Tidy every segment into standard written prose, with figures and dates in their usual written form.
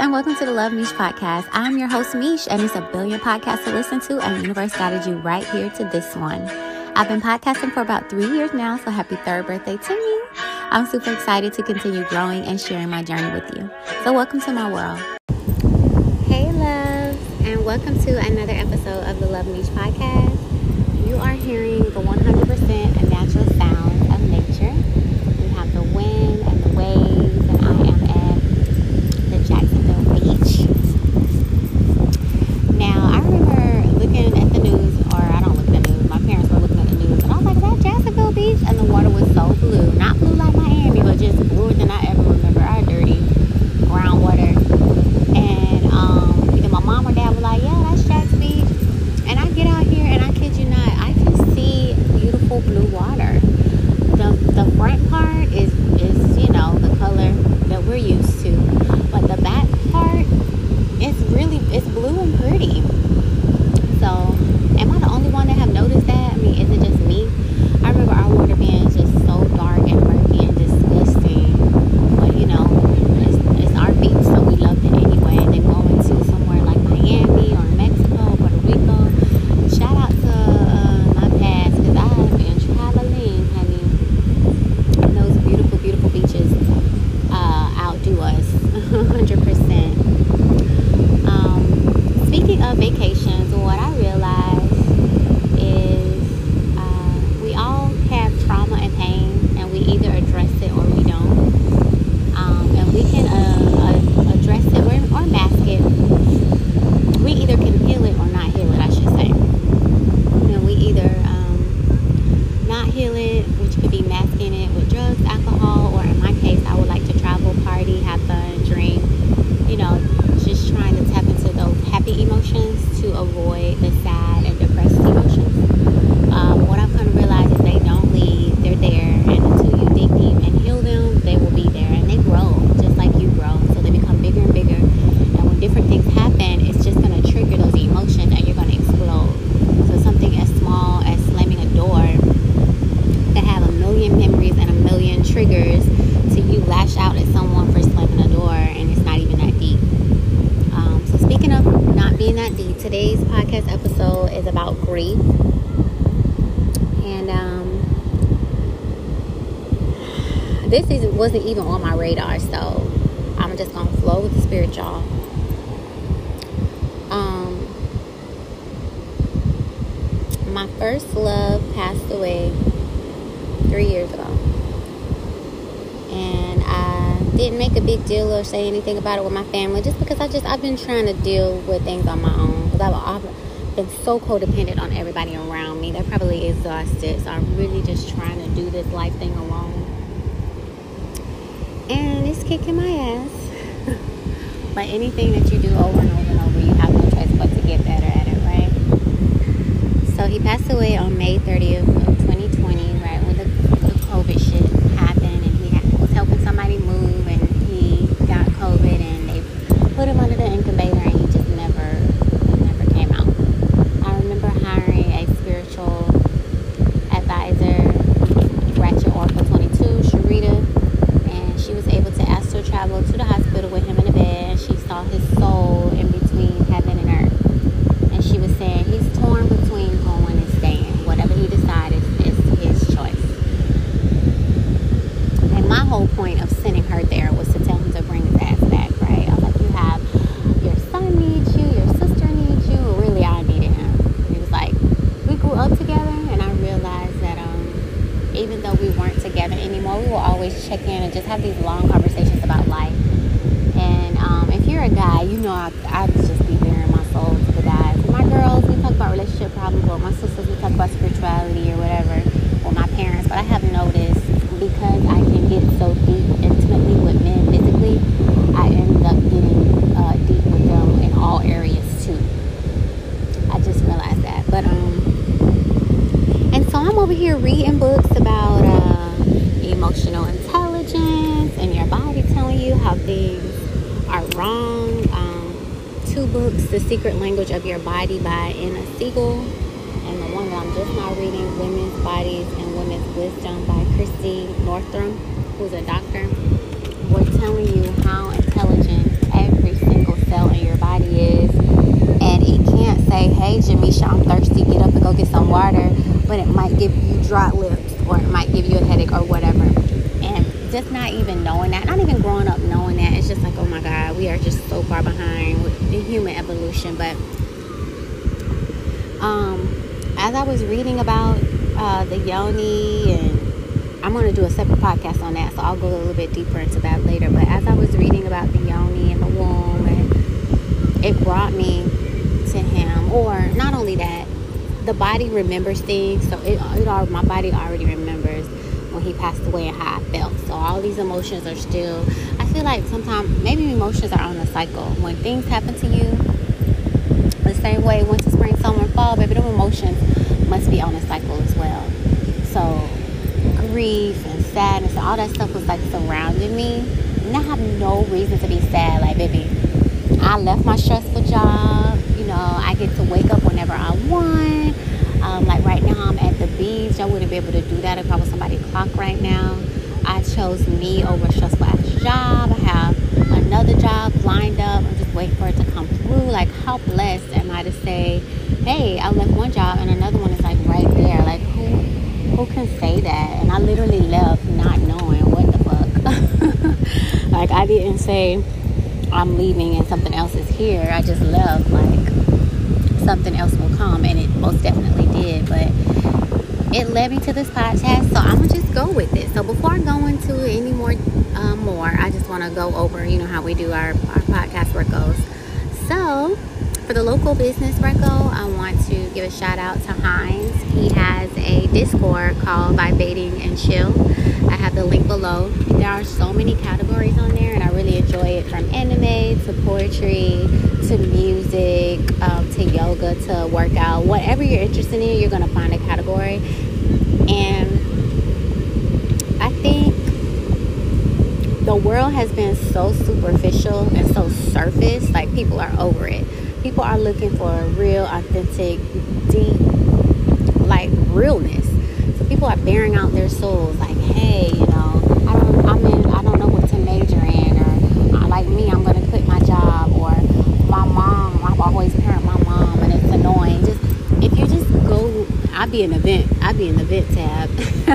and welcome to the Love Mish podcast. I'm your host, Mish, and it's a billion podcasts to listen to, and the universe guided you right here to this one. I've been podcasting for about 3 years now, so happy third birthday to me. I'm super excited to continue growing and sharing my journey with you. So welcome to my world. Hey, loves, and welcome to another episode of the Love Mish podcast. You are hearing the 100% natural sounds of nature. We have the wind and the waves, and I am at the Jacksonville Beach. Now, I remember looking at the news, or I don't look at the news, my parents were looking at the news, and I was like, is that Jacksonville Beach? And the water was so blue. Not blue like Miami, but just bluer than I ever remember. Our dirty groundwater. And either my mom or dad were like, yeah, that's Jack's Beach. And I get out here, and I kid you not, I can see beautiful blue water. The front part is the color that we're used to, but the back part it's blue and pretty. So am I the only one that have noticed that? I mean, is it just me? I remember our water being just so dark and murky and disgusting, but it's our beach, so we loved it anyway. And then going to somewhere like Miami or Mexico, Puerto Rico, shout out to my past, because I have been traveling, honey. And those beautiful, beautiful beaches outdo us 100%. Speaking of vacations, what I realized is we all have trauma and pain, and we either address it or we don't. And we can address it or mask it. We either can heal it or not heal it, I should say. And we either not heal it, which could be masking it with drugs, alcohol, or in my case, I would like to travel, party, have fun, drink, just trying to tap into those happy emotions to avoid the sad and depressed emotions. What I've come to realize is they don't leave, they're there, and until you dig deep and heal them, they will be there, and they grow just like you grow, so they become bigger and bigger. And when different things happen, it's just going to trigger those emotions, and you're going to explode. So something as small as slamming a door that have a million memories and a million triggers to you lash out at someone for slamming a door, and it's not even that deep. So speaking of not being that deep, today's podcast episode is about grief. And this wasn't even on my radar, so I'm just going to flow with the spirit, y'all. My first love passed away 3 years ago. And I didn't make a big deal or say anything about it with my family, just because I've been trying to deal with things on my own, because I've been so codependent on everybody around me. They're probably exhausted, so I'm really just trying to do this life thing alone, and it's kicking my ass. But anything that you do over and over and over, you have no choice but to get better at it, right? So he passed away on May 30th of 2020, right when the COVID shit happened, and he was helping somebody move, and he got COVID, and they put him under the incubator, and he just never came out. I remember hiring a spiritual advisor, Ratchet Oracle 22, Sharita, and she was able to astral travel to the hospital with him in the bed, and she saw his soul in between heaven and earth. And she was saying he's torn between going and staying. Whatever he decides is his choice. And my whole point of sending her there was to tell him to bring his ass back, right? I was like, your son needs you, your sister needs you. Really, I needed him. He was like, we grew up together, and I realized that even though we weren't together anymore, we will always check in and just have these long conversations about life. And if you're a guy, I just be bearing my soul to the guys. With my girls, we talk about relationship problems. With my sisters, we talk about spirituality or whatever. With my parents, but I have noticed, because I can get so deep intimately with men physically, I end up getting deep with them in all areas too. I just realized that. But and so I'm over here reading books about emotional intelligence and your body telling you how things are wrong. 2 books, The Secret Language of Your Body by Anna Siegel, and the one that I'm just now reading, Women's Bodies and Women's Wisdom by Christy Northrum, who's a doctor. We're telling you how intelligent every single water, but it might give you dry lips, or it might give you a headache, or whatever. And just not even knowing that, not even growing up knowing that, it's just like, oh my God, we are just so far behind with the human evolution. But as I was reading about the yoni, and I'm going to do a separate podcast on that, so I'll go a little bit deeper into that later. But as I was reading about the yoni and the womb, and it brought me to him. Or not only that, the body remembers things. So my body already remembers when he passed away and how I felt. So all these emotions are still, I feel like sometimes maybe emotions are on a cycle. When things happen to you, the same way winter, spring, summer, and fall, baby, them emotions must be on a cycle as well. So grief and sadness and all that stuff was like surrounding me, and I have no reason to be sad. Like, baby, I left my stressful job. I get to wake up whenever I want. Like right now, I'm at the beach. I wouldn't be able to do that if I was somebody's clock right now. I chose me over a stressful ass job. I have another job lined up. I'm just waiting for it to come through. Like, how blessed am I to say, hey, I left one job and another one is like right there. Like, who can say that? And I literally left not knowing what the fuck. Like, I didn't say I'm leaving and something else is here. I just left like something else will come, and it most definitely did. But it led me to this podcast, so I'm gonna just go with it. So before I go into any more, I just want to go over, how we do our podcast where it goes. So for the local business Reco, I want to give a shout out to Hines. He has a Discord called Vibating and Chill. I have the link below. There are so many categories on there, and I really enjoy it, from anime to poetry to music to yoga to workout. Whatever you're interested in, you're going to find a category. And I think the world has been so superficial and so surface. Like, people are over it. People are looking for a real, authentic, deep, like, realness. So people are bearing out their souls. Like, hey, I don't know what to major in, or like me, I'm gonna quit my job, or my mom, I've always parent my mom, and it's annoying. Just if you just go, I'd be in the vent tab,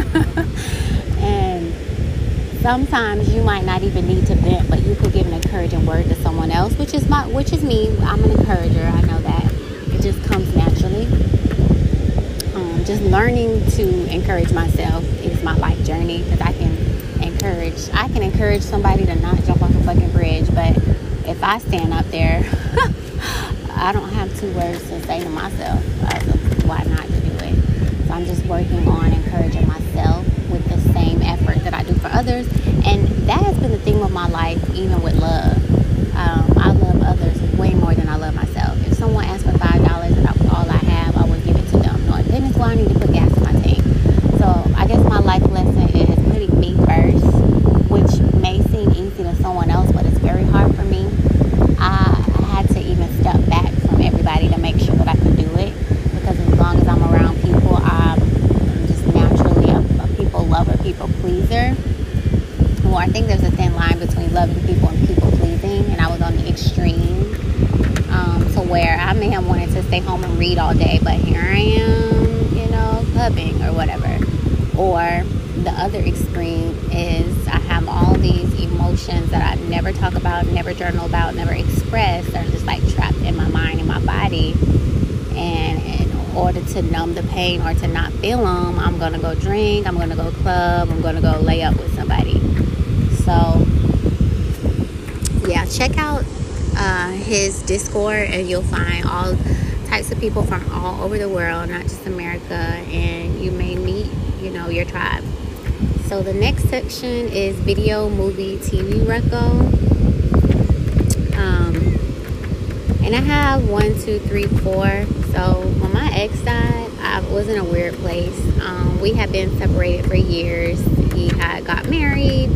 and sometimes you might not even need to vent, but you could give an encouraging word to someone else, which is me. I'm an encourager. I know that. It just comes naturally. Just learning to encourage myself is my life journey, because I can encourage somebody to not jump off a fucking bridge, but if I stand up there, I don't have two words to say to myself why not to do it. So I'm just working on encouraging myself with the same effort that I do for others. And that has been the theme of my life, even with love. I love others way more than I love myself. If someone asked for $5 and that was all I have, I would give it to them. No, goodness, well, I need to put gas in my tank. So I guess my life lesson is putting me first, which may seem easy to someone else, but it's very hard for me. I had to even step back from everybody to make sure that I could do it, because as long as I'm around people, I'm just naturally a people lover, people pleaser. Well, I think there's a thin line between loving people and people pleasing, and I was on the extreme, to where I may have wanted to stay home and read all day, but here I am, clubbing or whatever. Or the other extreme is I have all these emotions that I never talk about, never journal about, never express. They're just like trapped in my mind and my body. And in order to numb the pain or to not feel them, I'm going to go drink, I'm going to go club, I'm going to go lay up with somebody. So, yeah, check out his Discord, and you'll find all types of people from all over the world, not just America, and you may meet, your tribe. So the next section is video, movie, TV reco. And I have 1, 2, 3, 4. So on my ex side, I was in a weird place. We had been separated for years. He had got married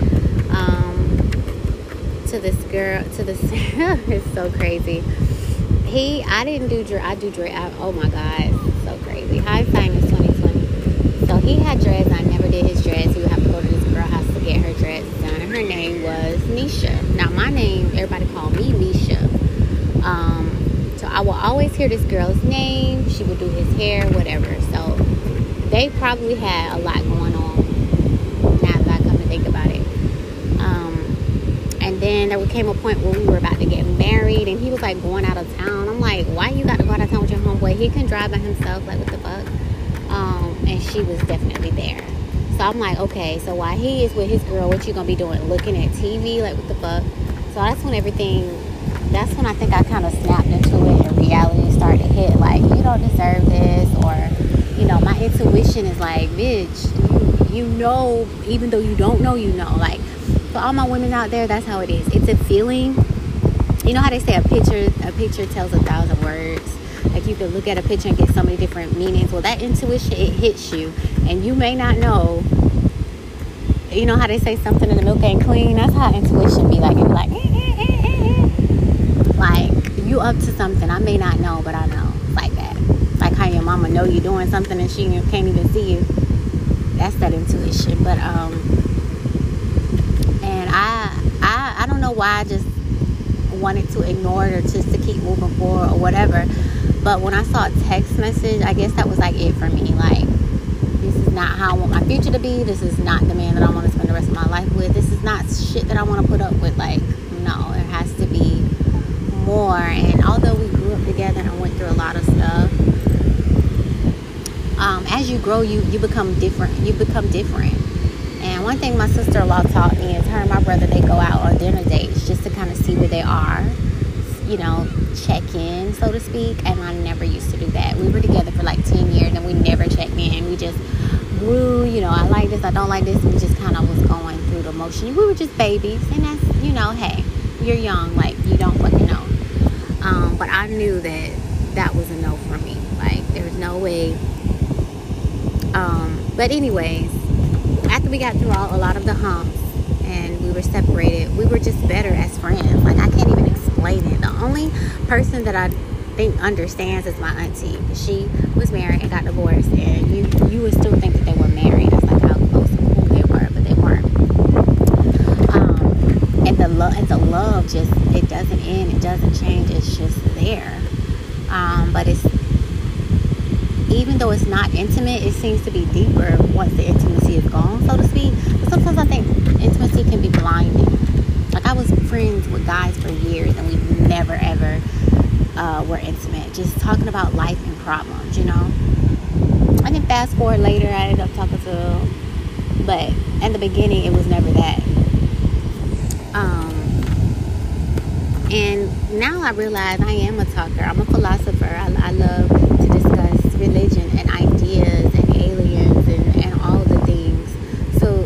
to this girl, it's so crazy. I didn't do dread. I do dread. Oh my God, so crazy. Hindsight is 2020. So he had dreads. I never did his dreads. He would have to go to this girl house to get her dreads done. And her name was Nisha. Now my name, everybody called me Nisha. So I will always hear this girl's name. She would do his hair, whatever. So they probably had a lot going on, now that I come to think about it. And then there came a point where we were about to get married, and he was like going out of town. I'm like, why you got to go out of town with your homeboy? He can drive by himself. Like, what the fuck? And she was definitely there. So I'm like, okay, so while he is with his girl, what you gonna be doing? Looking at TV? Like, what the fuck? So that's when I think I kind of snapped into it, and reality started to hit. Like, you don't deserve this, or, you know, my intuition is like, bitch, you know, even though you don't know, you know. Like, for all my women out there, that's how it is. It's a feeling. You know how they say a picture tells 1,000 words. Like, you can look at a picture and get so many different meanings. Well, that intuition, it hits you, and you may not know. You know how they say something in the milk ain't clean? That's how intuition be like. It be like, like, you up to something. I may not know, but I know. Like that. Like how your mama know you doing something and she can't even see you. That's that intuition. But and I don't know why I just wanted to ignore it, or just to keep moving forward or whatever. But when I saw a text message, I guess that was like it for me. Like, this is not how I want my future to be. This is not the man that I want to spend the rest of my life with. This is not shit that I want to put up with. Like, no, it has to be more. And although we grew up together and went through a lot of stuff, as you grow, you become different. You become different. And one thing my sister-in-law taught me is her and my brother, they go out on dinner dates just to kind of see where they are, you know, check in, so to speak. And I never used to do that. We were together for like 10 years and we never checked in. We just grew, you know, I like this, I don't like this. We just kind of was going through the motion. We were just babies, and that's, you know, hey, you're young, like, you don't fucking know. But I knew that was a no for me. Like, there's no way. But anyways, after we got through a lot of the humps and we were separated, we were just better as friends. Like, I can't even explain it. The only person that I think understands is my auntie. She was married and got divorced, and you would still think that they were married. That's like how close and cool they were, but they weren't. And the love just, it doesn't end, it doesn't change, it's just there. But it's, even though it's not intimate, it seems to be deeper once the intimacy is gone, so to speak. But sometimes I think intimacy can be blinding. Like, I was friends with guys for years, and we never ever were intimate, just talking about life and problems, you know. And then fast forward later, I ended up talking to him, but in the beginning, it was never that. And now I realize I am a talker. I'm a philosopher. I love to discuss religion and ideas and aliens and all the things. So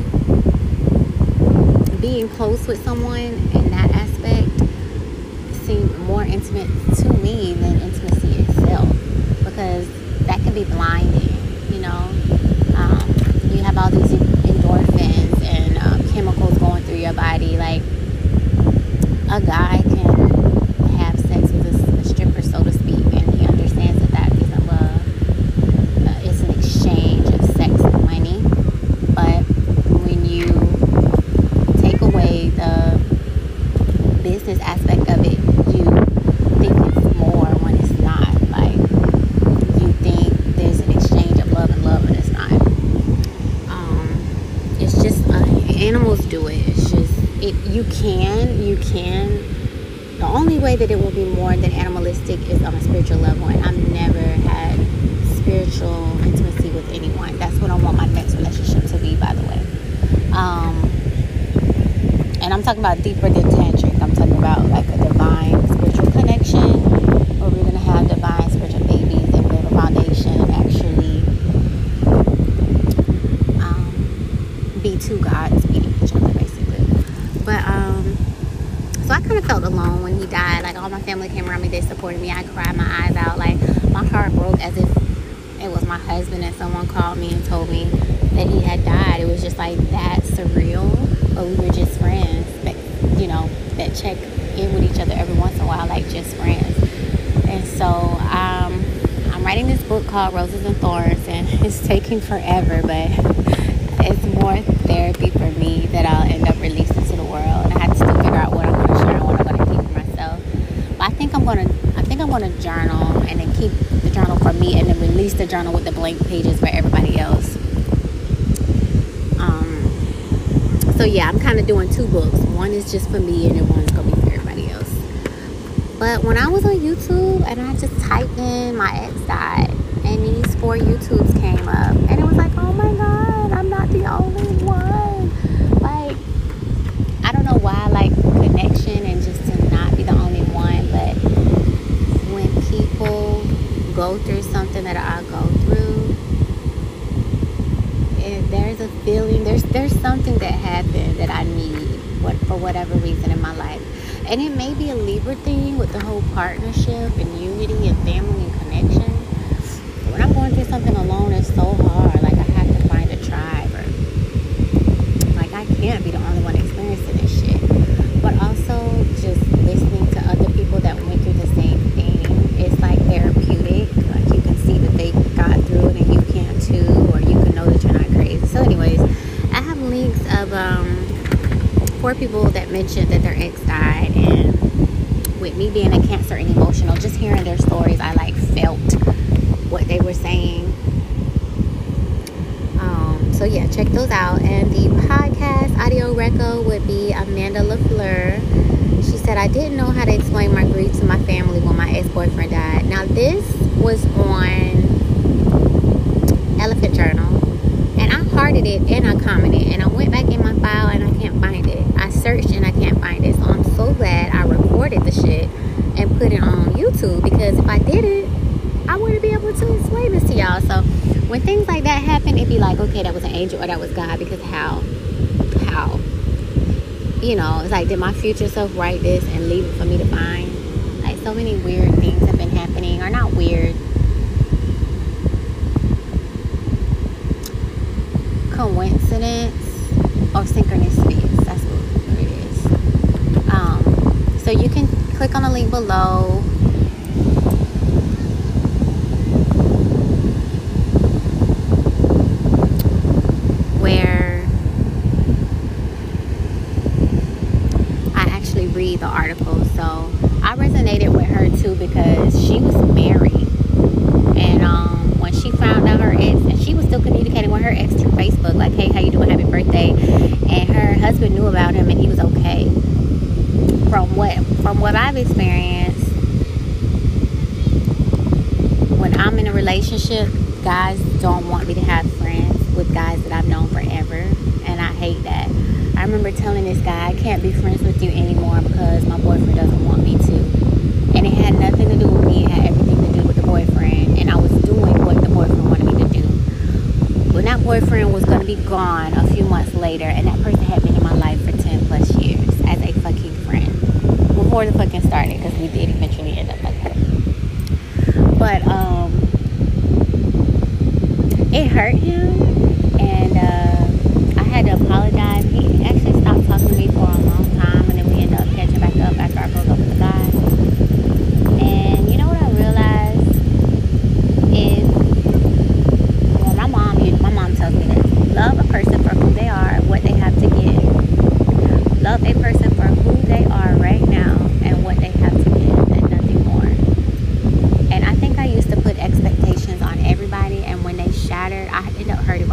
being close with someone in that aspect seemed more intimate to me than intimacy itself, because that can be blinding, you know. You have all these endorphins and chemicals going through your body. Like, a guy can have sex with a stripper, so to speak, and he understands that isn't love. It's an exchange of sex and money. But when you take away the business aspect of it, you think it's more when it's not. Like, you think there's an exchange of love and it's not. It's just, animals do it. It's just, you can. The only way that it will be more than animalistic is on a spiritual level, and I've never had spiritual intimacy with anyone. That's what I want my next relationship to be, by the way. And I'm talking about deeper than tantric. I'm talking about like a divine spiritual connection, where we're gonna have divine spiritual babies and build a foundation and actually be two gods meeting each other, basically. But so I kind of felt alone when he died. Like, all my family came around me, they supported me. I cried my eyes out. Like, my heart broke as if it was my husband and someone called me and told me that he had died. It was just like that surreal. But we were just friends that, you know, that check in with each other every once in a while, like just friends. And so I'm writing this book called Roses and Thorns, and it's taking forever, but it's more therapy for me that I'll end up releasing to the world. And I have to still figure out what I'm going to share and what I'm going to keep for myself. But I think I'm want to journal and then keep the journal for me and then release the journal with the blank pages for everybody else. So yeah, I'm kind of doing 2 books. One is just for me and then one is going to be for everybody else. But when I was on YouTube and I just typed in my ex died and these 4 YouTubes came up and it was like, oh my God, I'm not the only one. Like, I don't know why I like connection and just to not be the only one, but when people go through something that I go through, and there's a feeling, there's something that happened that I need for whatever reason in my life. And it may be a Libra thing with the whole partnership and unity and family and connection. When I'm going through something alone, it's so hard. Like, I have to find a tribe, or like, I can't be the only one experiencing this shit. But also just listening to other people that went through the same thing, it's like therapeutic. Like, you can see that they got through it and you can too, or you can know that you're not crazy. So anyways, I have links of 4 people that mentioned that their ex died, and with me being a Cancer and emotional, just hearing their stories, I like felt what they were saying. So yeah, check those out. And the podcast audio reco would be Amanda LaFleur. She said, I didn't know how to explain my grief to my family when my ex-boyfriend died. Now this was on Elephant Journal, and I hearted it and I commented, and I went back in my file and I can't find it. I searched and I can't find it. So I'm so glad I recorded the shit and put it on YouTube, because if I didn't, I wouldn't be able to explain this to y'all. So when things like that happen, it'd be like, okay, that was an angel or that was God, because how? You know, it's like, did my future self write this and leave it for me to find? Like, so many weird things have been happening, or not weird, coincidence or synchronicities. That's what it is. So you can click on the link below. Read the article. So I resonated with her too, because she was married, and when she found out her ex, and she was still communicating with her ex through Facebook, like, hey, how you doing, happy birthday, and her husband knew about him and he was okay. From what I've experienced, when I'm in a relationship, guys don't want me to have friends with guys that I've known forever, and I hate that. I remember telling this guy, I can't be friends with you anymore because my boyfriend doesn't want me to. And it had nothing to do with me. It had everything to do with the boyfriend. And I was doing what the boyfriend wanted me to do. When that boyfriend was going to be gone a few months later, and that person had been in my life for 10 plus years as a fucking friend. Before the fucking started, because we did eventually end up like that. But, it hurt him. And, I had to apologize. He actually stopped talking to me for a long time, and then we ended up catching back up after I broke up with the guy. And you know what I realized is, well, my mom tells me this: love a person for who they are, what they have to give. Love a person for who they are right now and what they have to give, and nothing more. And I think I used to put expectations on everybody, and when they shattered, I ended up hurting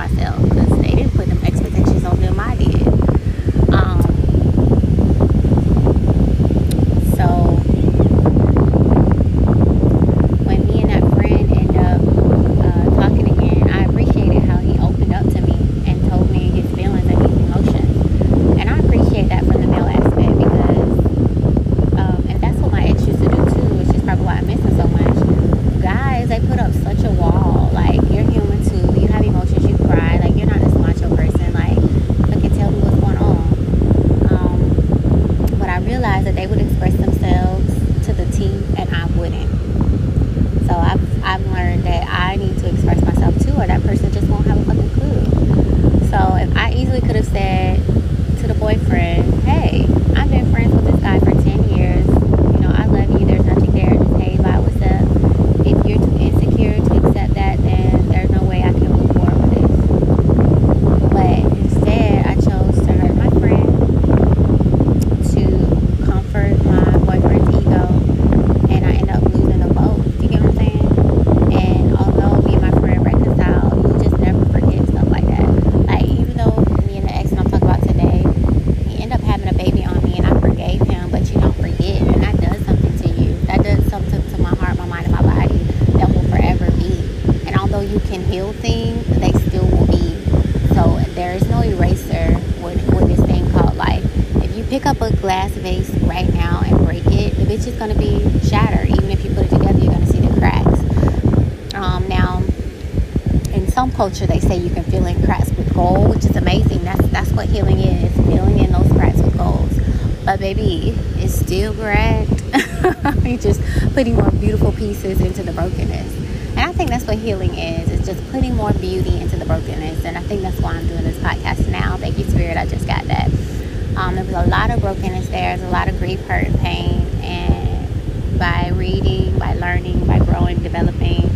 it's just going to be shattered. Even if you put it together, you're going to see the cracks. Now, in some culture, they say you can fill in cracks with gold, which is amazing. That's what healing is, filling in those cracks with gold. But baby, it's still cracked. You're just putting more beautiful pieces into the brokenness. And I think that's what healing is. It's just putting more beauty into the brokenness. And I think that's why I'm doing this podcast now. Thank you, Spirit. I just got that. There was a lot of brokenness there. There's a lot of grief, hurt, and pain. And by reading, by learning, by growing, developing,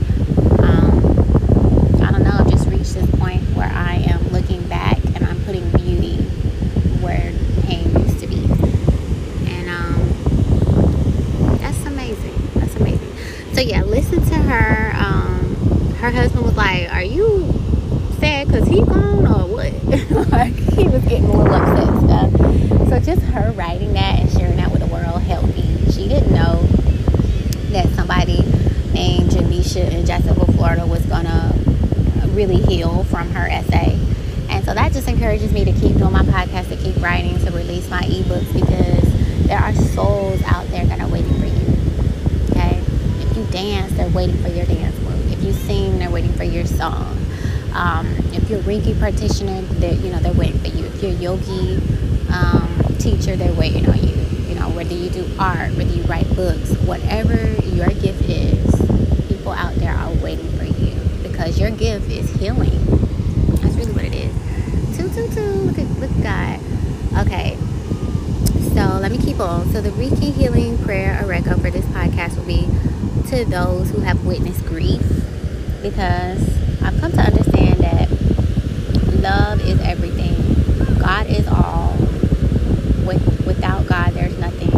I don't know, I've just reached this point where I am looking back and I'm putting beauty where pain used to be. And that's amazing. That's amazing. So yeah, listen to her. Her husband was like, "Are you sad because he gone or what?" Like, he was getting a little upset and stuff. So just her writing that and sharing that with the world helped me. She didn't know that somebody named Janisha in Jacksonville, Florida was gonna really heal from her essay. And so that just encourages me to keep doing my podcast, to keep writing, to release my ebooks, because there are souls out there that are waiting for you. Okay? If you dance, they're waiting for your dance move. If you sing, they're waiting for your song. If you're a Reiki practitioner, they're waiting for you. If you're a yogi teacher, they're waiting on you. Whether you do art, whether you write books, whatever your gift is, people out there are waiting for you, because your gift is healing. That's really what it is. Look at God. Okay, so let me keep on. So the Reiki healing prayer Oreko for this podcast will be to those who have witnessed grief, because I've come to understand that love is everything. God is all. Without God, there's nothing.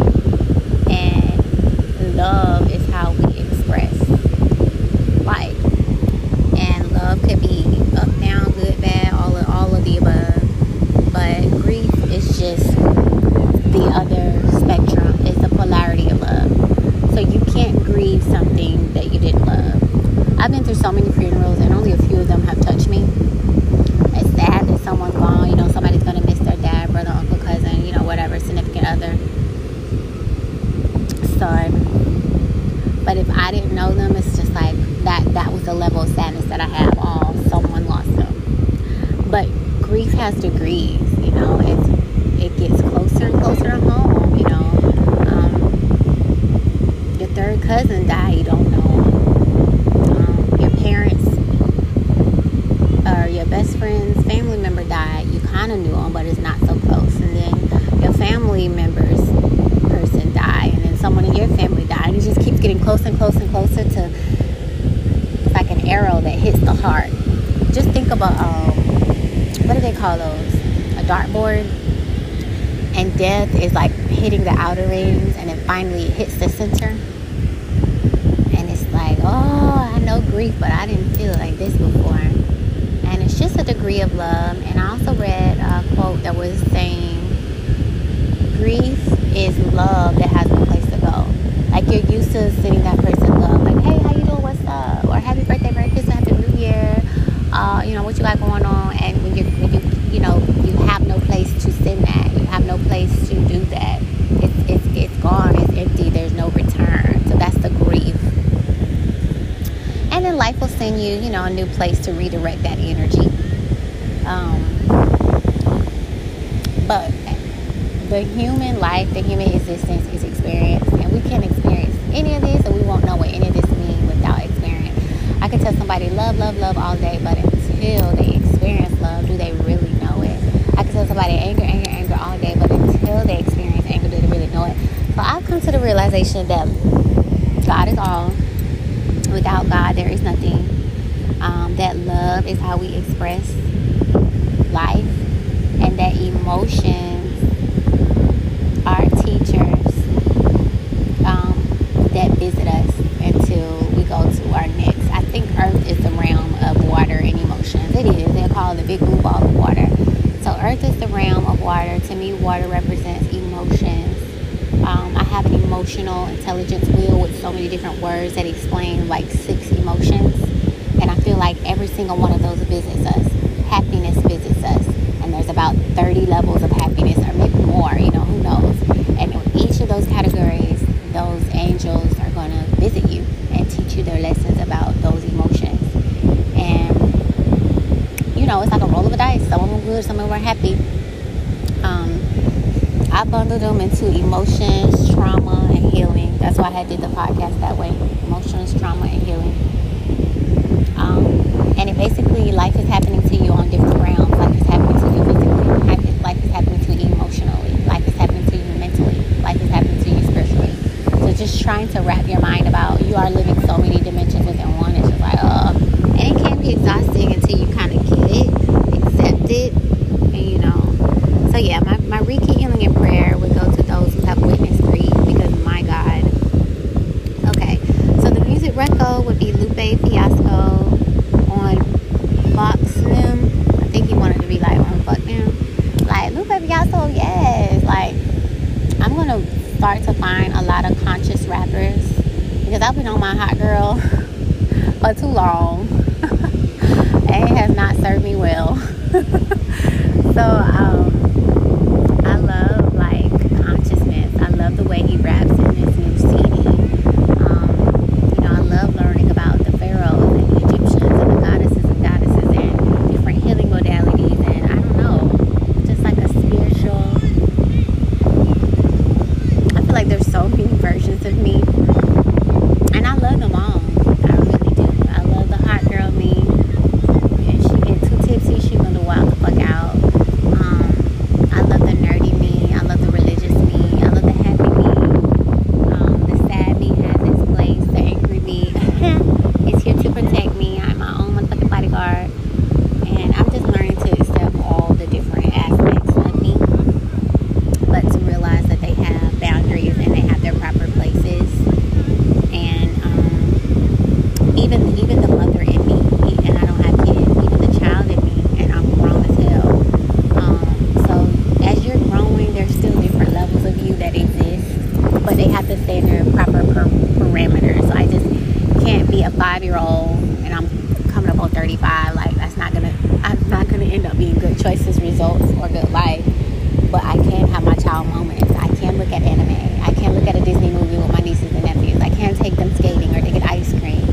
And love is how we express life. And love could be up, down, good, bad, all of the above. But grief is just the other spectrum. It's the polarity of love. So you can't grieve something that you didn't love. I've been through so many funerals, and only a few of them have touched me. It's sad that someone's gone. Somebody's going to miss their dad, brother, uncle, cousin, whatever, significant other, son. But if I didn't know them, it's just like that was the level of sadness that I have. Oh, someone lost them. But grief has degrees, it gets closer and closer to home. Your third cousin died, you don't know. Your parents or your best friend's family member died, you kind of knew them, but it's not so close. And then your family member's person died, and then someone in your family died, and it just keeps getting closer and closer and closer to, it's like an arrow that hits the heart. Just think about what do they call those, a dartboard, and death is like hitting the outer rings, and then finally it hits the center, and it's like, oh, I know grief, but I didn't feel it like this before. And it's just a degree of love. And I also read a quote that was saying, grief is love that has no place to go. Like, you're used to sending that person love, like, hey, how you doing, what's up, or happy birthday, Merry Christmas, Happy New Year, what you got going on. And when you have no place to send that, you have no place to do that, it's gone, it's empty, there's no return. So that's the grief. And then life will send you, a new place to redirect that energy. But the human life, the human existence is experience. And we can't experience any of this, and we won't know what any of this means without experience. I can tell somebody love, love, love all day, but until they experience love, do they really know it? I can tell somebody anger, anger, anger all day, but until they experience anger, do they really know it? So I've come to the realization that God is all. Without God, there is nothing. That love is how we express life, and that emotions are teachers that visit us until we go to our next. I think Earth is the realm of water and emotions. It is. They call it the big blue ball of water. So Earth is the realm of water. To me, water represents emotions. I have an emotional intelligence wheel with so many different words that explain like 6 emotions. And I feel like every single one of those visits us. Happiness visits us. And there's about 30 levels of happiness, or maybe more, who knows. And in each of those categories, those or some of them are happy. I bundled them into emotions, trauma, and healing. That's why I did the podcast that way. Emotions, trauma, and healing. And it basically, life is happening to you on different realms. Life is happening to you physically. Life is happening to you emotionally. Life is happening to you mentally. Life is happening to you spiritually. So just trying to wrap your mind about, you are living so many dimensions within one. It's just like, and it can be exhausting until you kind of get it, accept it, and So yeah, my Reiki healing and prayer would go to those who have witnessed grief, because my God. Okay, so the music reco would be Lupe Fiasco on Fox Them. I think he wanted to be like on Fuck Them. Like, Lupe Fiasco, yes. Like, I'm going to start to find a lot of conscious rappers, because I've been on my hot girl for too long. And it has not served me well. So, I love, like, consciousness. I love the way he raps in this new CD. I love learning about the pharaohs and the Egyptians and the goddesses and different healing modalities, and I don't know, just like a spiritual. I feel like there's so many versions of me, and I love them all. I really do. I love the hot girl me. If she get too tipsy, she gonna wild the fuck out. I love the nerdy me. I love the religious me. I love the happy me. The sad me has its place. The angry me is here to protect me. I'm my own motherfucking bodyguard. And I'm just learning to accept all the different aspects of me. But to realize that they have boundaries and they have their proper places. And even the mother in me, and I don't have kids, even the child in me, and I'm grown as hell. So as you're growing, there's still different levels of you that exist, but they have to stay in their proper parameters. So I just can't be a 5-year-old and I'm coming up on 35. Like, I'm not gonna end up being good choices, results, or good life. But I can have my child moments. I can look at anime. I can look at a Disney movie with my nieces and nephews. I can take them skating or to get ice cream.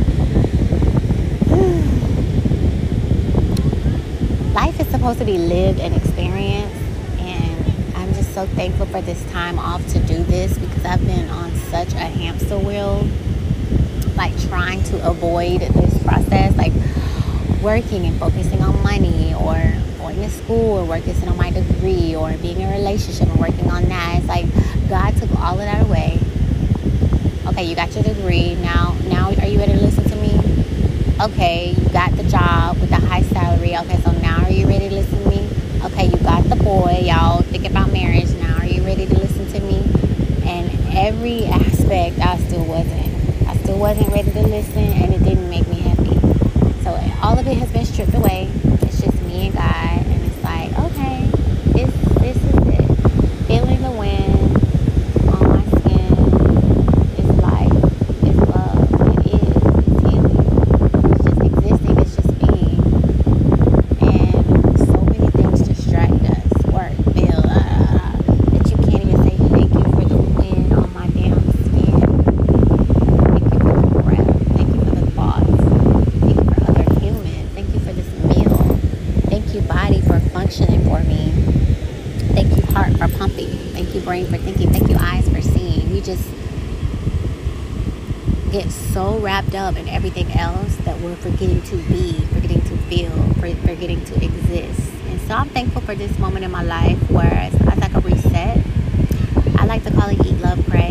Life is supposed to be lived and experienced, and I'm just so thankful for this time off to do this, because I've been on such a hamster wheel, like trying to avoid this process, like working and focusing on money, or going to school, or working on my degree, or being in a relationship and working on that. It's like God took all of that away. Okay, you got your degree. Now are you ready to listen to me? Okay, you got the job with the high salary. Okay, so now are you ready to listen to me? Okay, you got the boy. Y'all thinking about marriage. Now are you ready to listen to me? And every aspect, I still wasn't ready to listen, and it didn't make me happy. So all of it has been stripped away. It's just me and God, and it's like, okay, this is it. Feeling the wind on my skin. It's life. It's love. It is. It's healing. It's just existing. It's just being. And so many things distract us. Work, bill, that you can't even say thank you for the wind on my damn skin. Thank you for the breath. Thank you for the thoughts. Thank you for other humans. Thank you for this meal. Thank you, body, for functioning for me. Thank you, heart, for pumping. Thank you, brain, for thinking. Thank you, eyes, for seeing. We just get so wrapped up in everything else that we're forgetting to be, forgetting to feel, forgetting to exist. And so I'm thankful for this moment in my life where it's like a reset. I like to call it eat, love, pray.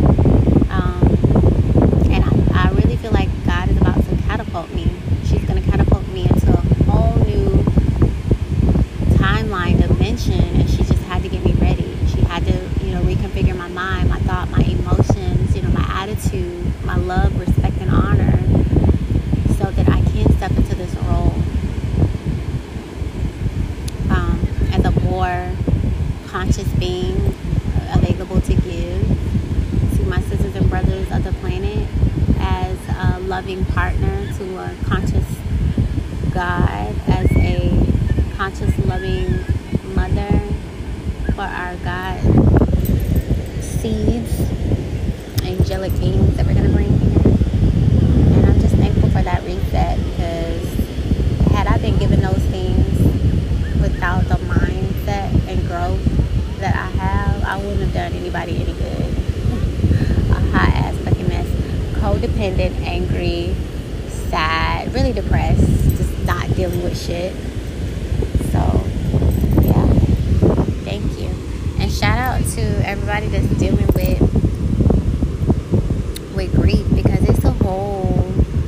And I really feel like God is about to catapult me. She's going to catapult me into a whole new timeline, dimension, and she just had to get me ready. She had to, reconfigure my mind, my thought, my emotions, my attitude, my love, respect, and honor, so that I can step into this role as a more conscious being, available to give to my sisters and brothers of the planet, as a loving partner to a conscious God, as a conscious, loving mother for our God seeds, angelic beings that we're going to bring here. And I'm just thankful for that reset, because had I been given those things without the codependent, angry, sad, really depressed, just not dealing with shit. So, yeah, thank you. And shout out to everybody that's dealing with grief, because it's a whole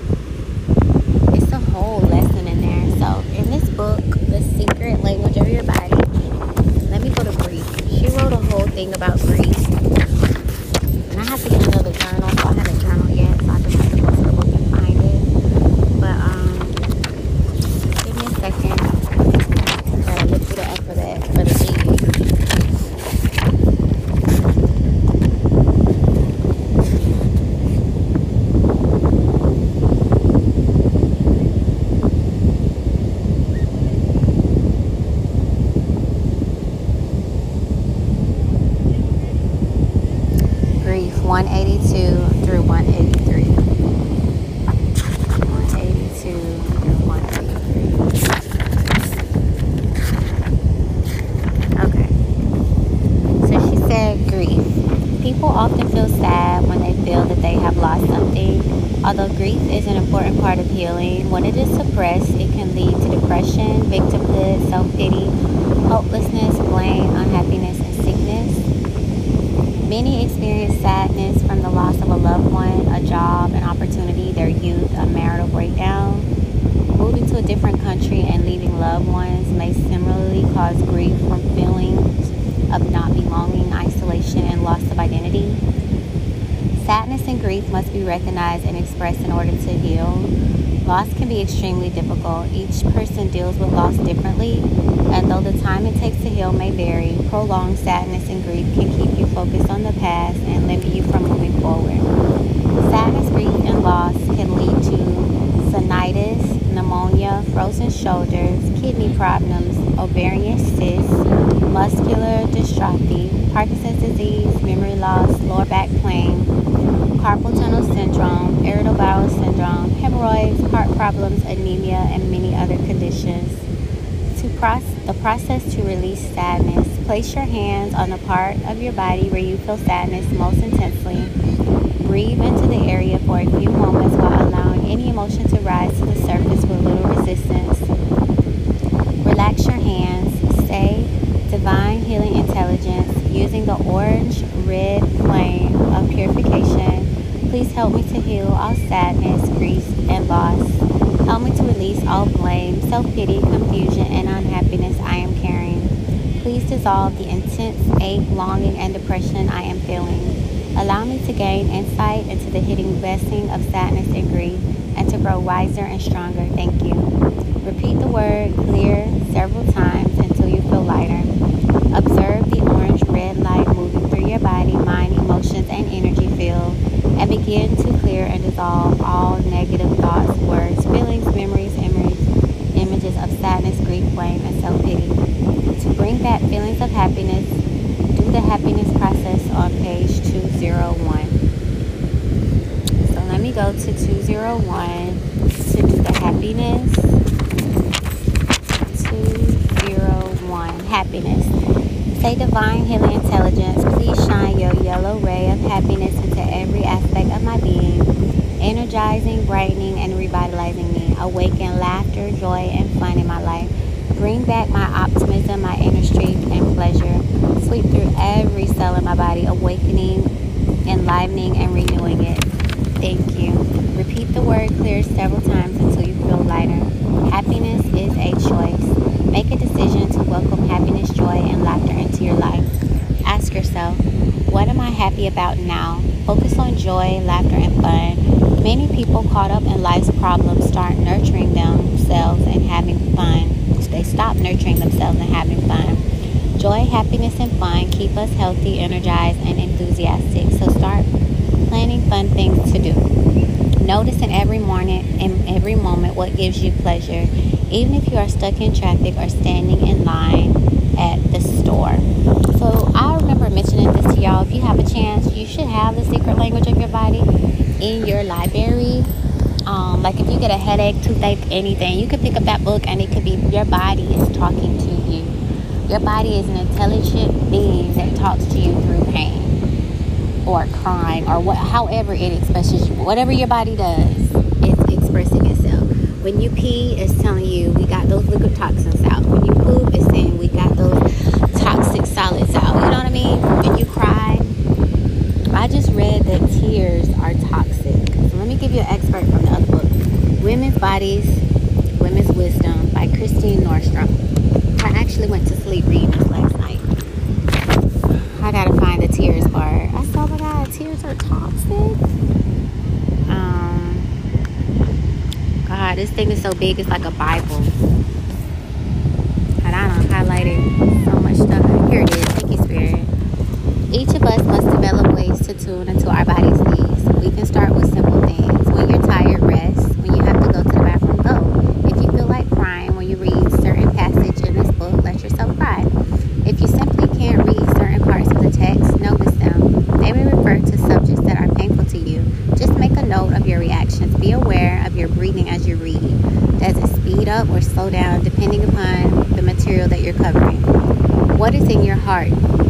lesson in there. So in this book, The Secret Language of Your Body, let me go to grief. She wrote a whole thing about grief. And I have to get another journal, so I haven't journaled yet, so I just have to go to the book and find it. But give me a second. Gotta look through the alphabet for the G. Grief 182 through 183. 182 through 183. Okay. So she said grief. People often feel sad when they feel that they have lost something. Although grief is an important part of healing, when it is suppressed, it can lead to depression, victimhood, self-pity, hopelessness, blame, unhappiness, and sickness. Many experience sadness from the loss of a loved one, a job, an opportunity, their youth, a marital breakdown. Moving to a different country and leaving loved ones may similarly cause grief from feelings of not belonging, isolation, and loss of identity. Sadness and grief must be recognized and expressed in order to heal. Loss can be extremely difficult. Each person deals with loss differently, and though the time it takes to heal may vary, prolonged sadness and grief can keep you focused on the past and limit you from moving forward. Sadness, grief, and loss can lead to sinusitis, pneumonia, frozen shoulders, kidney problems, ovarian cysts, muscular dystrophy, Parkinson's disease, memory loss, lower back pain, carpal tunnel syndrome, irritable bowel syndrome, hemorrhoids, heart problems, anemia, and many other conditions. The process to release sadness. Place your hands on the part of your body where you feel sadness most intensely. Breathe into the area for a few moments while allowing any emotion to rise to the surface with little resistance. Relax your hands. Say, Divine Healing Intelligence, using the orange-red flame of purification, please help me to heal all sadness, grief, and loss. Help me to release all blame, self-pity, confusion, and unhappiness I am carrying. Please dissolve the intense ache, longing, and depression I am feeling. Allow me to gain insight into the hidden blessing of sadness and grief, and to grow wiser and stronger. Thank you. Repeat the word clear several times until you feel lighter. Observe the orange-red light moving through your body, mind, emotions, and energy field, and begin to clear and dissolve all negative thoughts, words, feelings, memories, images of sadness, grief, blame, and self-pity. To bring back feelings of happiness, do the happiness process on page 201. So let me go to 201 to do the happiness. 201, happiness. Say, Divine Healing Intelligence, please shine your yellow ray of happiness into every aspect of my being, energizing, brightening, and revitalizing me. Awaken laughter, joy, and fun in my life. Bring back my optimism, my inner strength, and pleasure. Sweep through every cell in my body, awakening, enlivening, and renewing it. Thank you. Repeat the word clear several times until you feel lighter. Happiness is a choice. Make a decision to welcome happiness, joy, and laughter into your life. Ask yourself, what am I happy about now? Focus on joy, laughter, and fun. Many people caught up in life's problems start nurturing themselves and having fun. They stop nurturing themselves and having fun. Joy, happiness, and fun keep us healthy, energized, and enthusiastic. So start planning fun things to do. Notice in every moment what gives you pleasure, even if you are stuck in traffic or standing in line at the store. So I remember mentioning this to y'all. If you have a chance, you should have The Secret Language of Your Body in your library. Like if you get a headache, toothache, anything, you can pick up that book and it could be your body is talking to you. Your body is an intelligent being that talks to you through pain. or crying or however it expresses, whatever your body does, it's expressing itself. When you pee, it's telling you we got those liquid toxins out. When you poop, it's saying we got those toxic solids out. You know what I mean? When you cry, I just read that tears are toxic. So let me give you an excerpt from the other book, Women's Bodies, Women's Wisdom by Christine Nordstrom. I actually went to sleep reading this last night. I gotta find the tears part. I saw, oh my God, tears are toxic. God, this thing is so big, it's like a Bible. And I don't highlighted so much stuff. Here it is. Thank you, Spirit. Each of us must develop ways to tune into our body's needs. We can start with simple things. When you're tired, rest. When you have to go to the bathroom, go. If you feel like crying when you read certain passage in this book, let yourself cry. If you simply can't read certain parts of the text, notice them. They may refer to subjects that are painful to you. Just make a note of your reactions. Be aware of your breathing as you read. Does it speed up or slow down depending upon the material that you're covering? What is in your heart?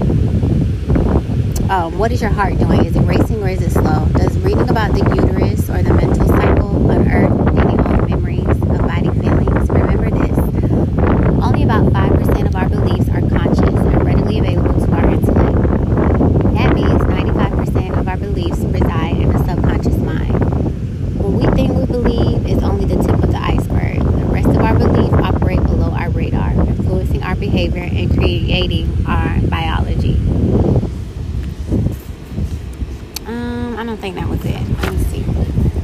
What is your heart doing? Is it racing or is it slow? Does reading about the uterus or the mental cycle unearth any old memories of body feelings? Remember this. Only about 5% of our beliefs are conscious and readily available to our intellect. That means 95% of our beliefs reside in the subconscious mind. What we think we believe is only the tip of the iceberg. The rest of our beliefs operate below our radar, influencing our behavior and creating our biology. I don't think that was it. Let me see.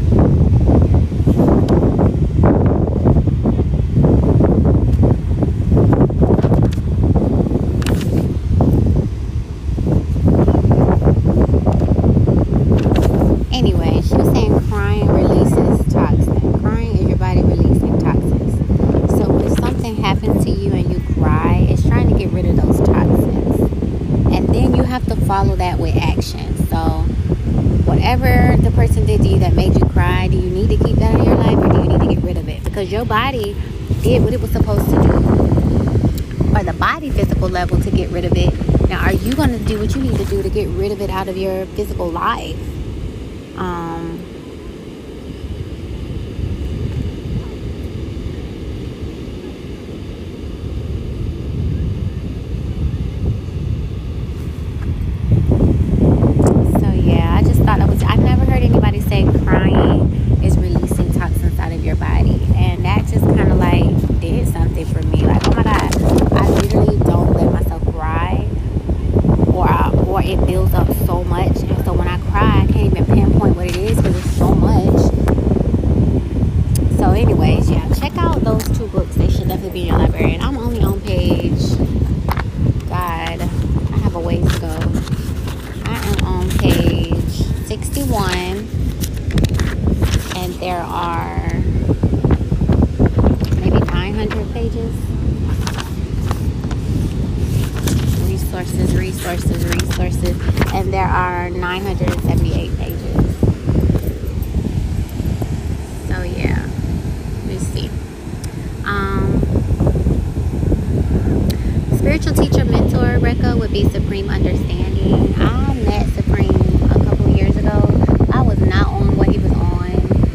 Anyway, she was saying crying releases toxins. Crying is your body releasing toxins. So when something happens to you and you cry, it's trying to get rid of those toxins. And then you have to follow that with action. So whatever the person did to you that made you cry, do you need to keep that in your life or do you need to get rid of it? Because your body did what it was supposed to do. Or the body physical level to get rid of it. Now, are you going to do what you need to do to get rid of it out of your physical life? I've never heard anybody say crying is releasing toxins out of your body, and that just kind of like did something for me. Like, oh my God, I literally don't let myself cry, or it builds up so much, and so when I cry, I can't even pinpoint what it is because it's so much. So, anyways, yeah, check out those two books. They should definitely be in your library. And I'm only on page. God, I have a ways to go. I am on page 61, and there are maybe 900 pages. Resources, and there are 978 pages. So yeah, let's see. Spiritual teacher mentor Rekha would be Supreme Understanding. I met Supreme a couple years ago. I was not on what he was on.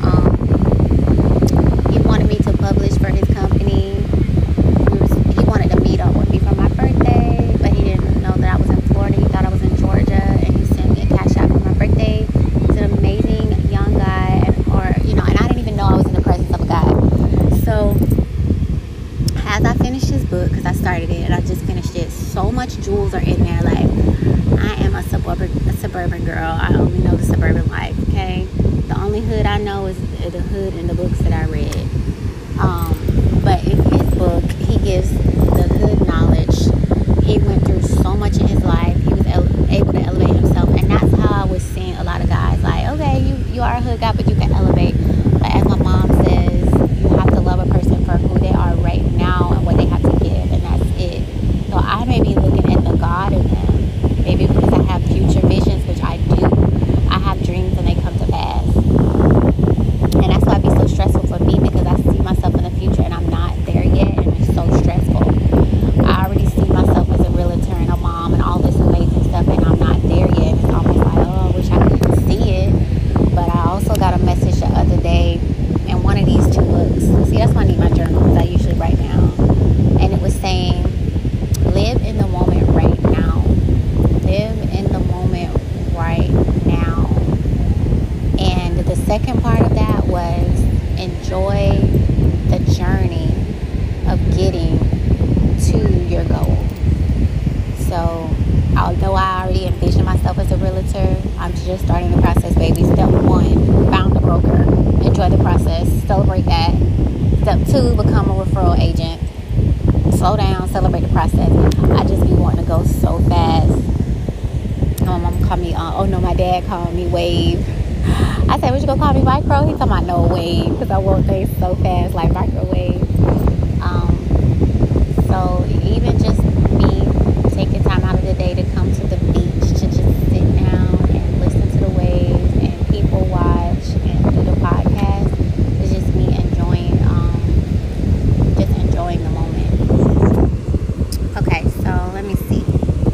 He wanted me to publish for his company. He wanted to meet up with me for my birthday, but he didn't know that I was in Florida. He thought I was in Georgia, and he sent me a cash out for my birthday. He's an amazing young guy, and I didn't even know I was in the presence of a guy. So as I finished his book, because I started it and I just finished it, so much jewels are in there. Like, I am a suburban girl. I only know the suburban life, okay? The only hood I know is the hood in the books that I read. But in his book, he gives the hood knowledge. He went through so much in his life. He was able to elevate himself, and that's how I was seeing a lot of guys. Like, okay, you are a hood guy, but you can elevate. But as my mom says, you have to love a person for who they are right now and what they have to give, and that's it. So I may be looking at the God in them, maybe because I have future visions, which I do. I have dreams and they come to pass. And that's why it'd be so stressful for me, because I see myself in the future and I'm not there yet, and it's so stressful. I already see myself as a realtor and a mom and all this amazing stuff, and I'm not there yet. It's almost like, oh second part of that was enjoy the journey of getting to your goal. So although I already envisioned myself as a realtor, I'm just starting the process, baby. Step 1, found a broker. Enjoy the process. Celebrate that. Step 2, become a referral agent. Slow down. Celebrate the process. I just be wanting to go so fast. My mom called me, my dad called me Wave. I said, "What you gonna call me, Micro?" He talking about no Wave, because I want things so fast like microwave. So even just me taking time out of the day to come to the beach to just sit down and listen to the waves and people watch and do the podcast, it's just me enjoying the moment. Okay, so let me see.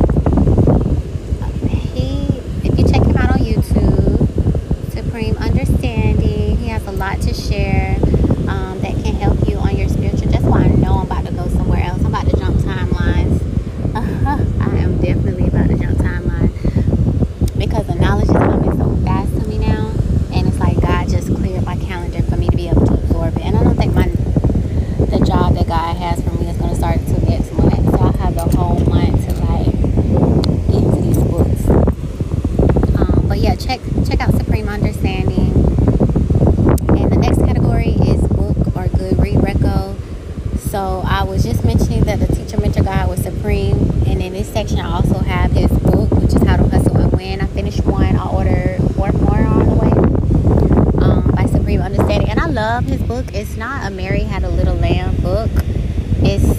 If you check him out on YouTube, Supreme Understanding, he has a lot to share that can help you on your spiritual. That's why I know I'm about to go somewhere else. I'm about to jump timelines. I am definitely about to jump timelines because the knowledge is coming so fast to me now, and it's like God just cleared my calendar for me to be able to absorb it. And I don't think the job that God has for me is going to start until next month, so I have the whole month to like get into these books. But yeah, check out Supreme Understanding. And the next category is book or good read reco. So I was just mentioning that the Teacher Mentor Guide was Supreme, and in this section I also have his book, which is How to Hustle and Win. I finished one. I ordered 4 more on the way, by Supreme Understanding, and I love his book. It's not a Mary Had a Little Lamb book. It's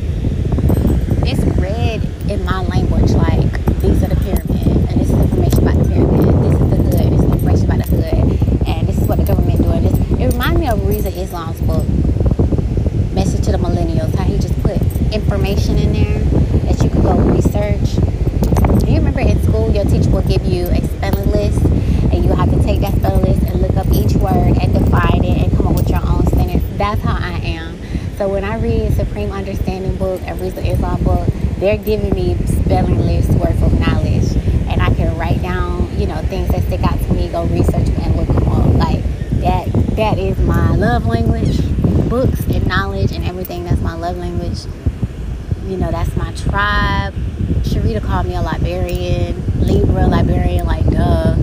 read in my language, like these are the pyramids, and this is information about the pyramid. This is the hood. This is information about the hood, and this is what the government doing. It reminds me of Reza Islam's book, Message to the Millennials, how he just put information in there that you could go research. Do you remember in school your teacher will give you a spelling list, and you have to take that spelling list and look up each word and define it and come up with your own sentence? That's how I am. So when I read Supreme Understanding book and Reza Islam book, they're giving me spelling lists worth of knowledge, and I can write down, things that stick out to me, go research and look them up. Like that is my love language. Books and knowledge and everything, that's my love language. That's my tribe. Sharita called me a librarian, Libra librarian, like duh.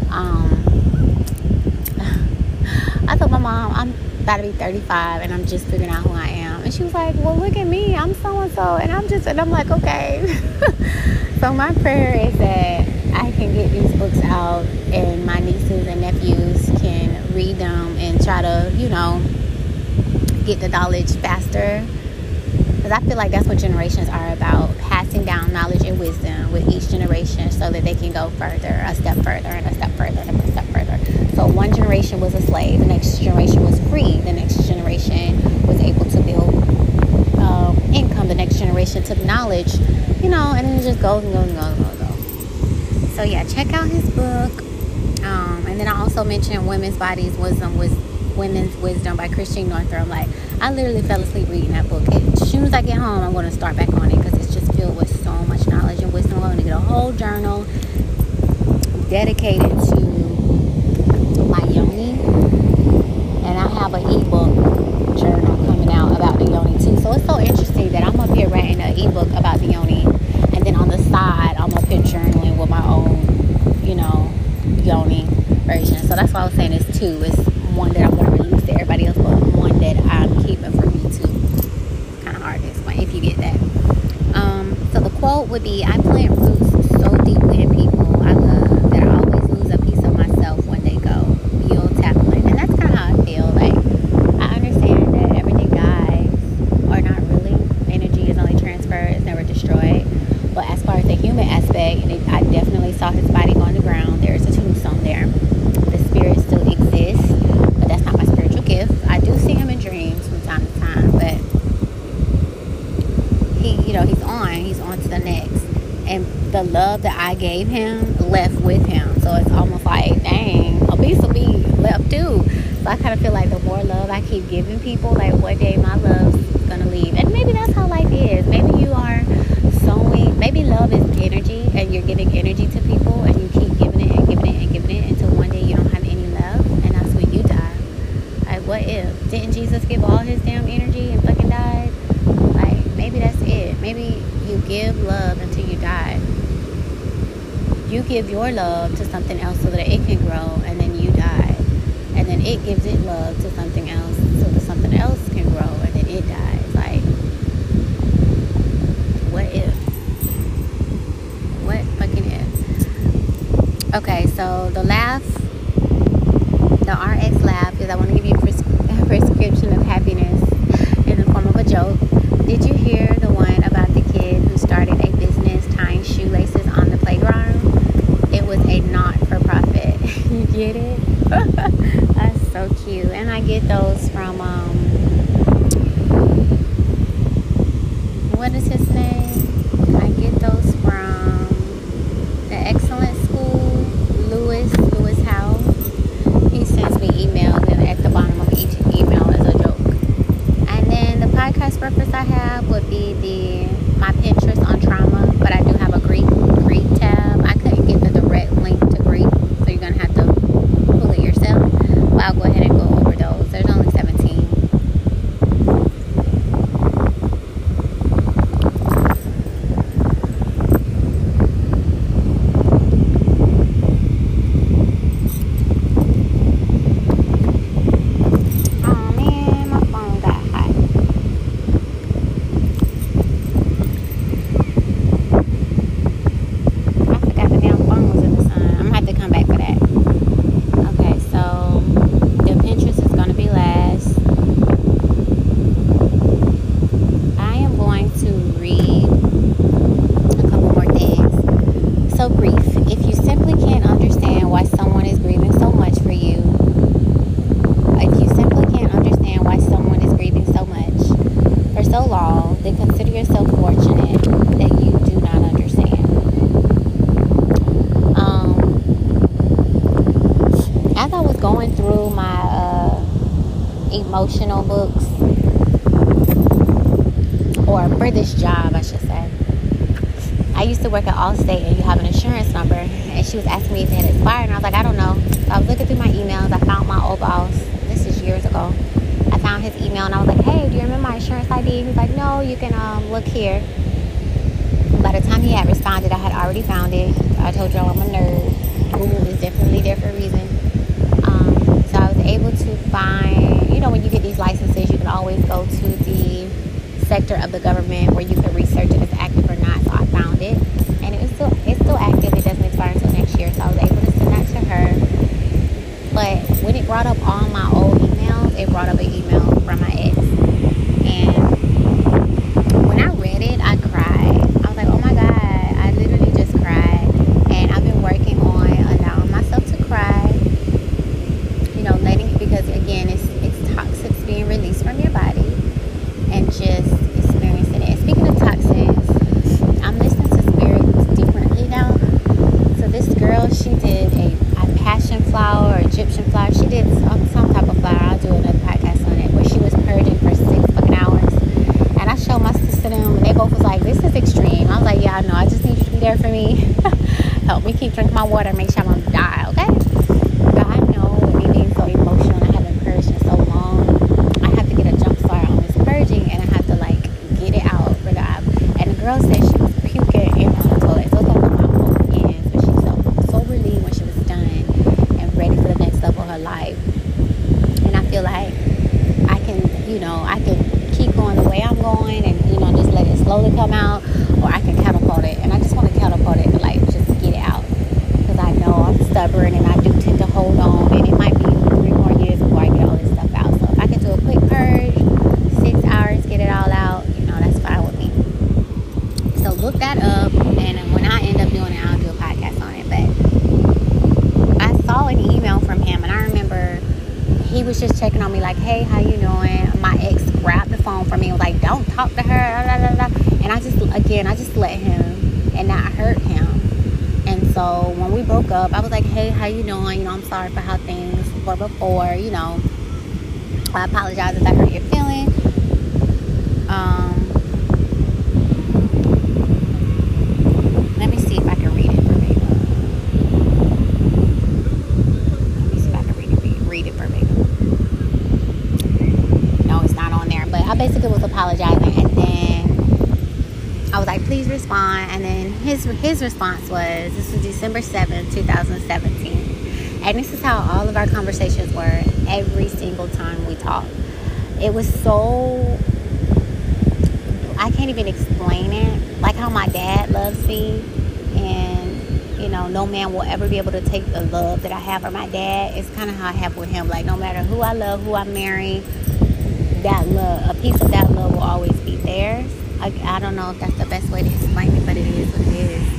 I told my mom I'm about to be 35 and I'm just figuring out who I am, and she was like, well, look at me, I'm so and so, and I'm like, okay. So my prayer is that I can get these books out and my nieces and nephews can read them and try to get the knowledge faster, because I feel like that's what generations are about, passing down knowledge and wisdom with each generation so that they can go further, a step further and a step further and a step further. So one generation was a slave, the next generation was free, the next generation was able to build income, the next generation took knowledge, and then it just goes and goes and goes and goes and goes. So yeah, check out his book. And then I also mentioned Women's Bodies Women's Wisdom by Christine Northrup. Like, I literally fell asleep reading that book. As soon as I get home, I'm going to start back on it because it's just filled with so much knowledge and wisdom. I'm going to get a whole journal dedicated to my yoni, and I have an ebook journal coming out about the yoni too. So it's so interesting that I'm up here writing an ebook about the yoni, and then on the side I'm up here journaling with my own, yoni version. So that's why I was saying it's two. It's one that I'm going to release to everybody else, but one that I'm keeping for me too. It's kind of hard to explain if you get that. So the quote would be, I plant roots so deeply in people I love that I always lose a piece of myself when they go. Buell Taplin. And that's kind of how I feel. Like, I understand that everything dies, or not really. Energy is only transferred, it's never destroyed. But as far as the human aspect, I definitely saw his body on the ground. There's a tombstone there. The spirit still exists, but that's not my spiritual gift. I do see him in dreams from time to time, but he's on to the next. And the love that I gave him left with him. So it's almost like, dang, a piece of me left too. So I kind of feel like the more love I keep giving people, like one day my love's gonna leave. And maybe that's how life is. Maybe you are sowing, maybe love is energy, and you're giving energy to people, and you keep giving it and giving it and giving it until one day you don't have any love, and that's Didn't Jesus give all his damn energy and fucking died? Like, maybe that's it. Maybe you give love until you die. You give your love to something else so that it can grow, and then you die. And then it gives it love to something else so that something else can grow, and then it dies. Like, what if? What fucking if? Okay, so the RX laugh is I want to give you a prescription of happiness in the form of a joke. Did you hear the one about the kid who started a business tying shoelaces on the playground? It was a not-for-profit. You get it? That's so cute. And I get those from, what is his name? I get those from the Excellent School, Lewis Howe. He sends me emails, and at the bottom of each email is a joke. And then the podcast reference I have would be my Pinterest on trauma, but I do have a Greek tab. I couldn't get the direct link to Greek, so you're gonna have to pull it yourself. But I'll go ahead and go over those. There's only 17. Emotional books, or for this job I should say. I used to work at Allstate, and you have an insurance number, and she was asking me if it had expired, and I was like, I don't know. So I was looking through my emails. I found my old boss. This is years ago. I found his email, and I was like, hey, do you remember my insurance ID? He was like, no, you can look here. By the time he had responded, I had already found it. I told y'all I'm a nerd. Google is definitely there for a reason. So I was able to find, you know, when you get these licenses, you can always go to the sector of the government where you can research if it's active or not. So I found it, and it's still active. It doesn't expire until next year. So I was able to send that to her. But when it brought up all my old emails, it brought up an email from my ex. And when I read it, I cried. I was like, oh my God, I literally just cried. And I've been working on allowing myself to cry. You know, because again, it's toxins being released from your body, and just experiencing it. And speaking of toxins, I'm listening to spirits differently now. So this girl, she did a passion flower or Egyptian flower. She did some type of flower. I'll do another podcast on it, where she was purging for 6 fucking hours. And I showed my sister them, and they both was like, this is extreme. I was like, yeah, I know. I just need you to be there for me. Help me keep drinking my water, make sure I'm gonna die, okay? God knows me being so emotional. I haven't purged in so long. I have to get a jump start on this purging, and I have to like get it out for God. And the girl said she was puking in on the toilet. So it's gonna come out both ends, but she felt so relieved when she was done and ready for the next level of her life. And I feel like I can keep going the way I'm going, and just let it slowly come out, or I can catapult it. And I just want to catapult it to like just get it out, because I know I'm stubborn and I do tend to hold on, and it might be 3 more years before I get all this stuff out. So if I can do a quick purge, 6 hours, get it all out, that's fine with me. So look that up, and when I end up doing it, I'll do a podcast on it. But I saw an email from him, and I remember he was just checking on me like, hey, how you doing? My ex grabbed the phone from me and was like, don't talk to her, blah, blah, blah. And I just let him and not hurt him. And so when we broke up, I was like, hey, how you doing? I'm sorry for how things were before. I apologize if I hurt your feelings. Let me see if I can read it verbatim. basically was apologizing, and then I was like, please respond. And then his response was, this was December 7th, 2017. And this is how all of our conversations were every single time we talked. It was so, I can't even explain it. Like how my dad loves me, and you know, no man will ever be able to take the love that I have for my dad. It's kind of how I have with him. Like no matter who I love, who I marry, that love, a piece of that love will always be theirs. I don't know if that's the best way to explain it, but it is what it is.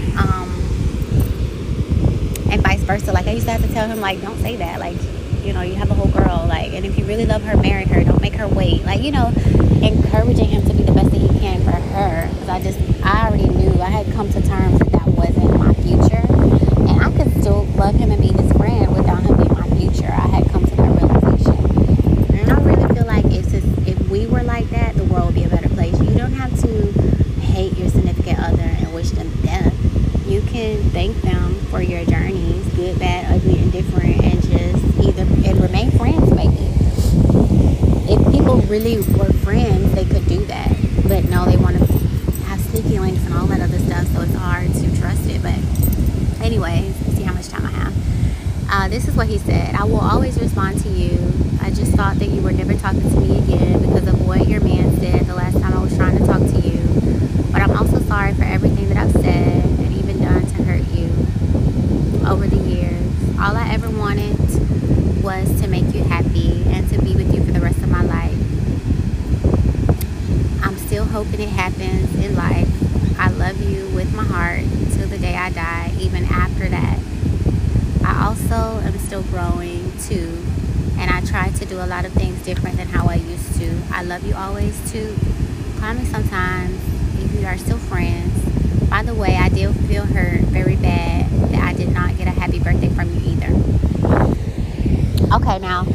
And vice versa. Like I used to have to tell him, like, don't say that. Like, you know, you have a whole girl. Like, and if you really love her, marry her. Don't make her wait. Like, you know, encouraging him to be the best that he can for her. Because I already knew. I had come to terms that that wasn't my future, and I could still love him and be his friend without him being my future. I had come to that realization, and I really feel like if we were like that, the world would be a better place. You don't have to hate your significant other and wish them death. You can thank them for your journeys, good, bad, ugly, indifferent, and and remain friends, maybe. If people really were friends, they could do that. But no, they want to have sneaky links and all that other stuff, so it's hard to trust it. But anyways, see how much time I have. This is what he said. I will always respond to you. I just thought that you were never talking to me again because of what your man said the last time I was trying to talk to you. But I'm also sorry for everything that I've said and even done to hurt you over the years. All I ever wanted was to make you happy and to be with you for the rest of my life. I'm still hoping it happens in life. I love you with my heart till the day I die, even after that. I also am still growing too, and I try to do a lot of things different than how I used to. I love you always too. Call me sometimes if we are still friends. By the way, I did feel hurt very bad that I did not get a happy birthday from you either. Okay, now,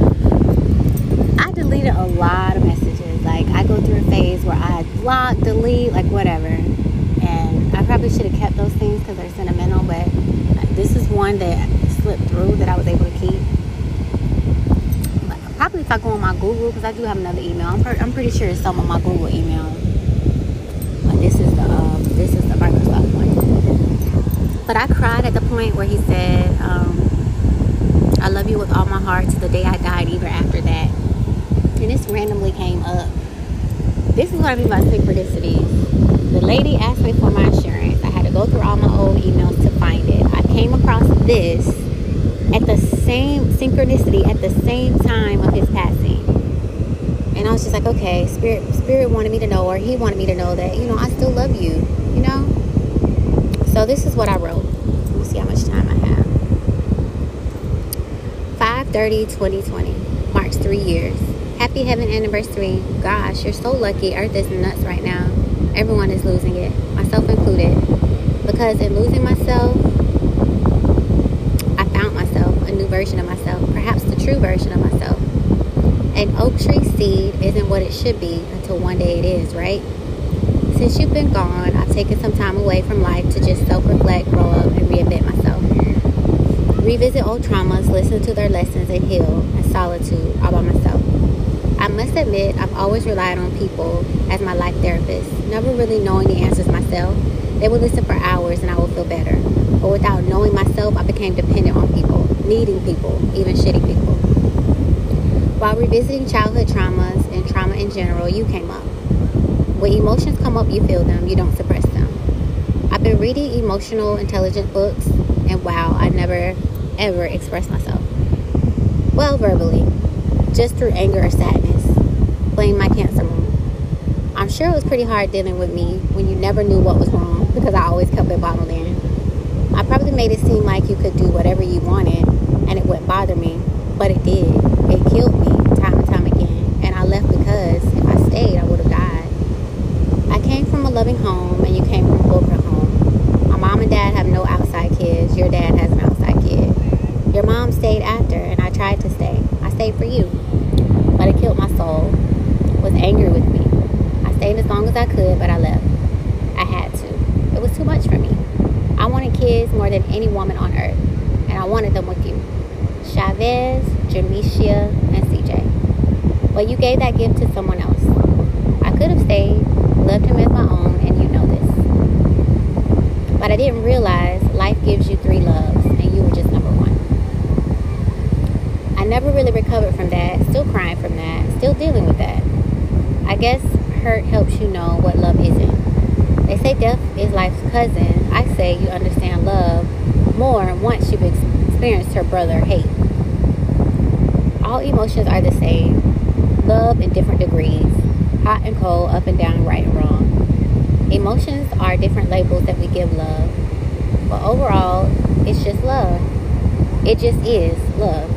I deleted a lot of messages. Like, I go through a phase where I block, delete, like, whatever. And I probably should have kept those things because they're sentimental, but this is one that slipped through that I was able to keep. Probably if I go on my Google, because I do have another email. I'm pretty sure it's some of my Google email. But this is the Microsoft one. But I cried at the point where he said, I love you with all my heart to the day I died, even after that. And this randomly came up. This is what I mean by synchronicities. The lady asked me for my insurance. I had to go through all my old emails to find it. I came across this at the same synchronicity at the same time of his passing. And I was just like, okay, Spirit wanted me to know, or he wanted me to know that, you know, I still love you, you know? So this is what I wrote. Let me see how much time I have. 5/30/2020 marks 3 years. Happy heaven anniversary. Gosh, you're so lucky. Earth is nuts right now. Everyone is losing it, myself included. Because in losing myself, I found myself, a new version of myself, perhaps the true version of myself. An oak tree seed isn't what it should be until one day it is, right? Since you've been gone, I've taken some time away from life to just self-reflect, grow up, and reinvent myself. Revisit old traumas, listen to their lessons, and heal in solitude all by myself. I must admit, I've always relied on people as my life therapist, never really knowing the answers myself. They would listen for hours and I would feel better. But without knowing myself, I became dependent on people, needing people, even shitty people. While revisiting childhood traumas and trauma in general, you came up. When emotions come up, you feel them, you don't suppress them. I've been reading emotional intelligence books, and wow, I never ever expressed myself. Well, verbally, just through anger or sadness. Blame my cancer moon. I'm sure it was pretty hard dealing with me when you never knew what was wrong because I always kept it bottled in. I probably made it seem like you could do whatever you wanted and it wouldn't bother me, but it did. It killed me time and time again, and I left because if I stayed, I would have died. I came from a loving home and you came from a broken home. My mom and dad have no outside kids. Your dad has an outside kid. Your mom stayed after and I tried to stay. I stayed for you, but it killed my soul. Was angry with me. I stayed as long as I could, but I left. I had to. It was too much for me. I wanted kids more than any woman on earth, and I wanted them with you. Chavez, Jamesia, and CJ. But you gave that gift to someone else. I could have stayed, loved him as my own, and you know this. But I didn't realize life gives you 3 loves, and you were just number 1. I never really recovered from that, still crying from that, still dealing with that. I guess hurt helps you know what love isn't. They say death is life's cousin. I say you understand love more once you've experienced her brother hate. All emotions are the same. Love in different degrees. Hot and cold, up and down, right and wrong. Emotions are different labels that we give love. But overall, it's just love. It just is love.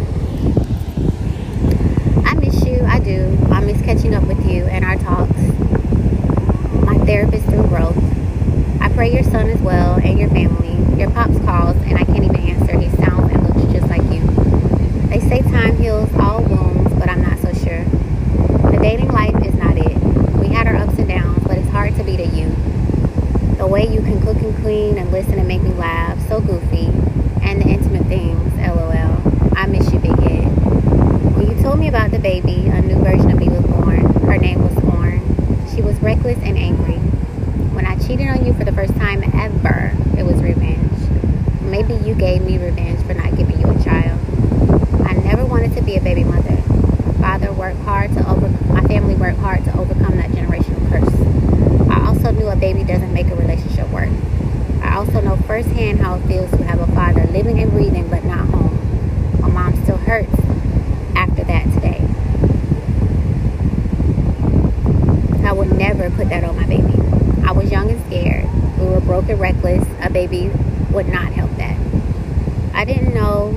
I miss you. I do. I miss catching up with you and our talks. My therapist through growth. I pray your son as well and your family. Your pops calls and I can't even answer. He sounds and looks just like you. They say time heals all wounds, but I'm not so sure. The dating life is not it. We had our ups and downs, but it's hard to be to you. The way you can cook and clean and listen and make me laugh, so goofy. And the intimate things, LOL. I miss you, big head. When you told me about the baby, a new version of me was born. Her name was Thorn. She was reckless and angry. When I cheated on you for the first time ever, it was revenge. Maybe you gave me revenge for not giving you a child. I never wanted to be a baby mother. My family worked hard to overcome that generational curse. I also knew a baby doesn't make a relationship work. I also know firsthand how it feels to have a father living and breathing but not home. My mom still hurts after that today. I would never put that on my baby. I was young and scared. We were broke and reckless. A baby would not help that. I didn't know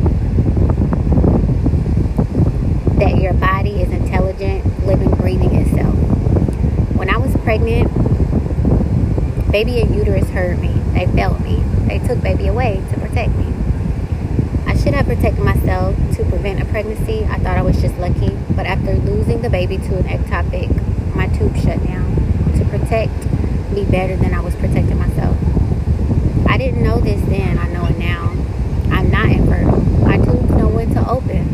that your body is intelligent, living, breathing itself. When I was pregnant, baby and uterus heard me. They felt me. They took baby away to protect me. I should have protected myself to prevent a pregnancy. I thought I was just lucky. But after losing the baby to an ectopic, my tube shut down. To protect me better than I was protecting myself. I didn't know this then. I know it now. I'm not infertile. My tubes know when to open.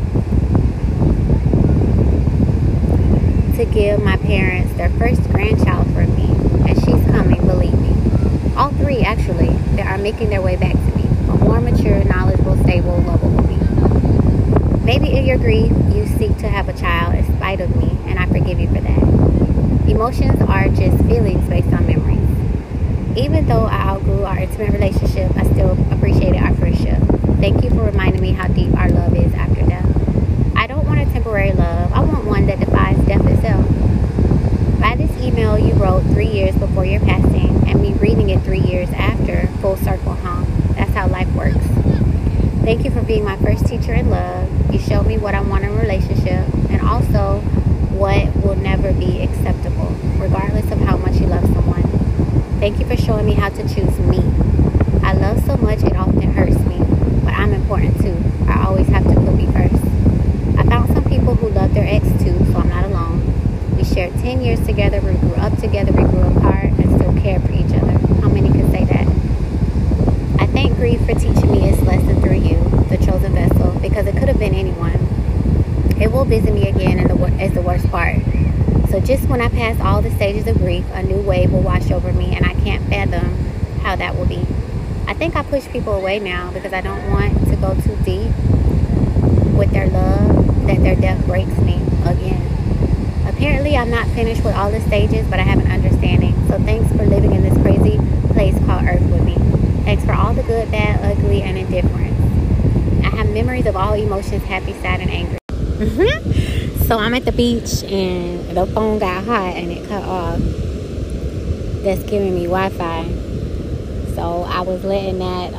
To give my parents their first grandchild from me. And she's coming, believe me. All 3, actually. They are making their way back to me. A more mature, knowledgeable, stable, lovable me. Maybe in your grief, you seek to have a child in spite of me, and I forgive you for that. Emotions are just feelings based on memories. Even though I outgrew our intimate relationship, I still appreciated our friendship. Thank you for reminding me how deep our love is after death. I don't want a temporary love. I want one that defies death itself. By this email you wrote 3 years before your passing, and me reading it 3 years after, full circle, huh? That's how life works. Thank you for being my first teacher in love. You showed me what I want in a relationship, and also what will never be acceptable, regardless of how much you love someone. Thank you for showing me how to choose me. I love so much it often hurts me, but I'm important too. I always have to put me first. I found some people who love their ex too, so I'm not alone. We shared 10 years together, we grew up together, we grew apart, and still cared for each other. How many could say that? I thank grief for teaching me its lesson through you, the chosen vessel, because it could have been anyone. It will visit me again is the worst part. So just when I pass all the stages of grief, a new wave will wash over me, and I can't fathom how that will be. I think I push people away now because I don't want to go too deep with their love, that their death breaks me again. Apparently, I'm not finished with all the stages, but I have an understanding. So thanks for living in this crazy place called Earth with me. Thanks for all the good, bad, ugly, and indifference. I have memories of all emotions, happy, sad, and angry. So I'm at the beach, and the phone got hot, and it cut off. That's giving me Wi-Fi. So I was letting that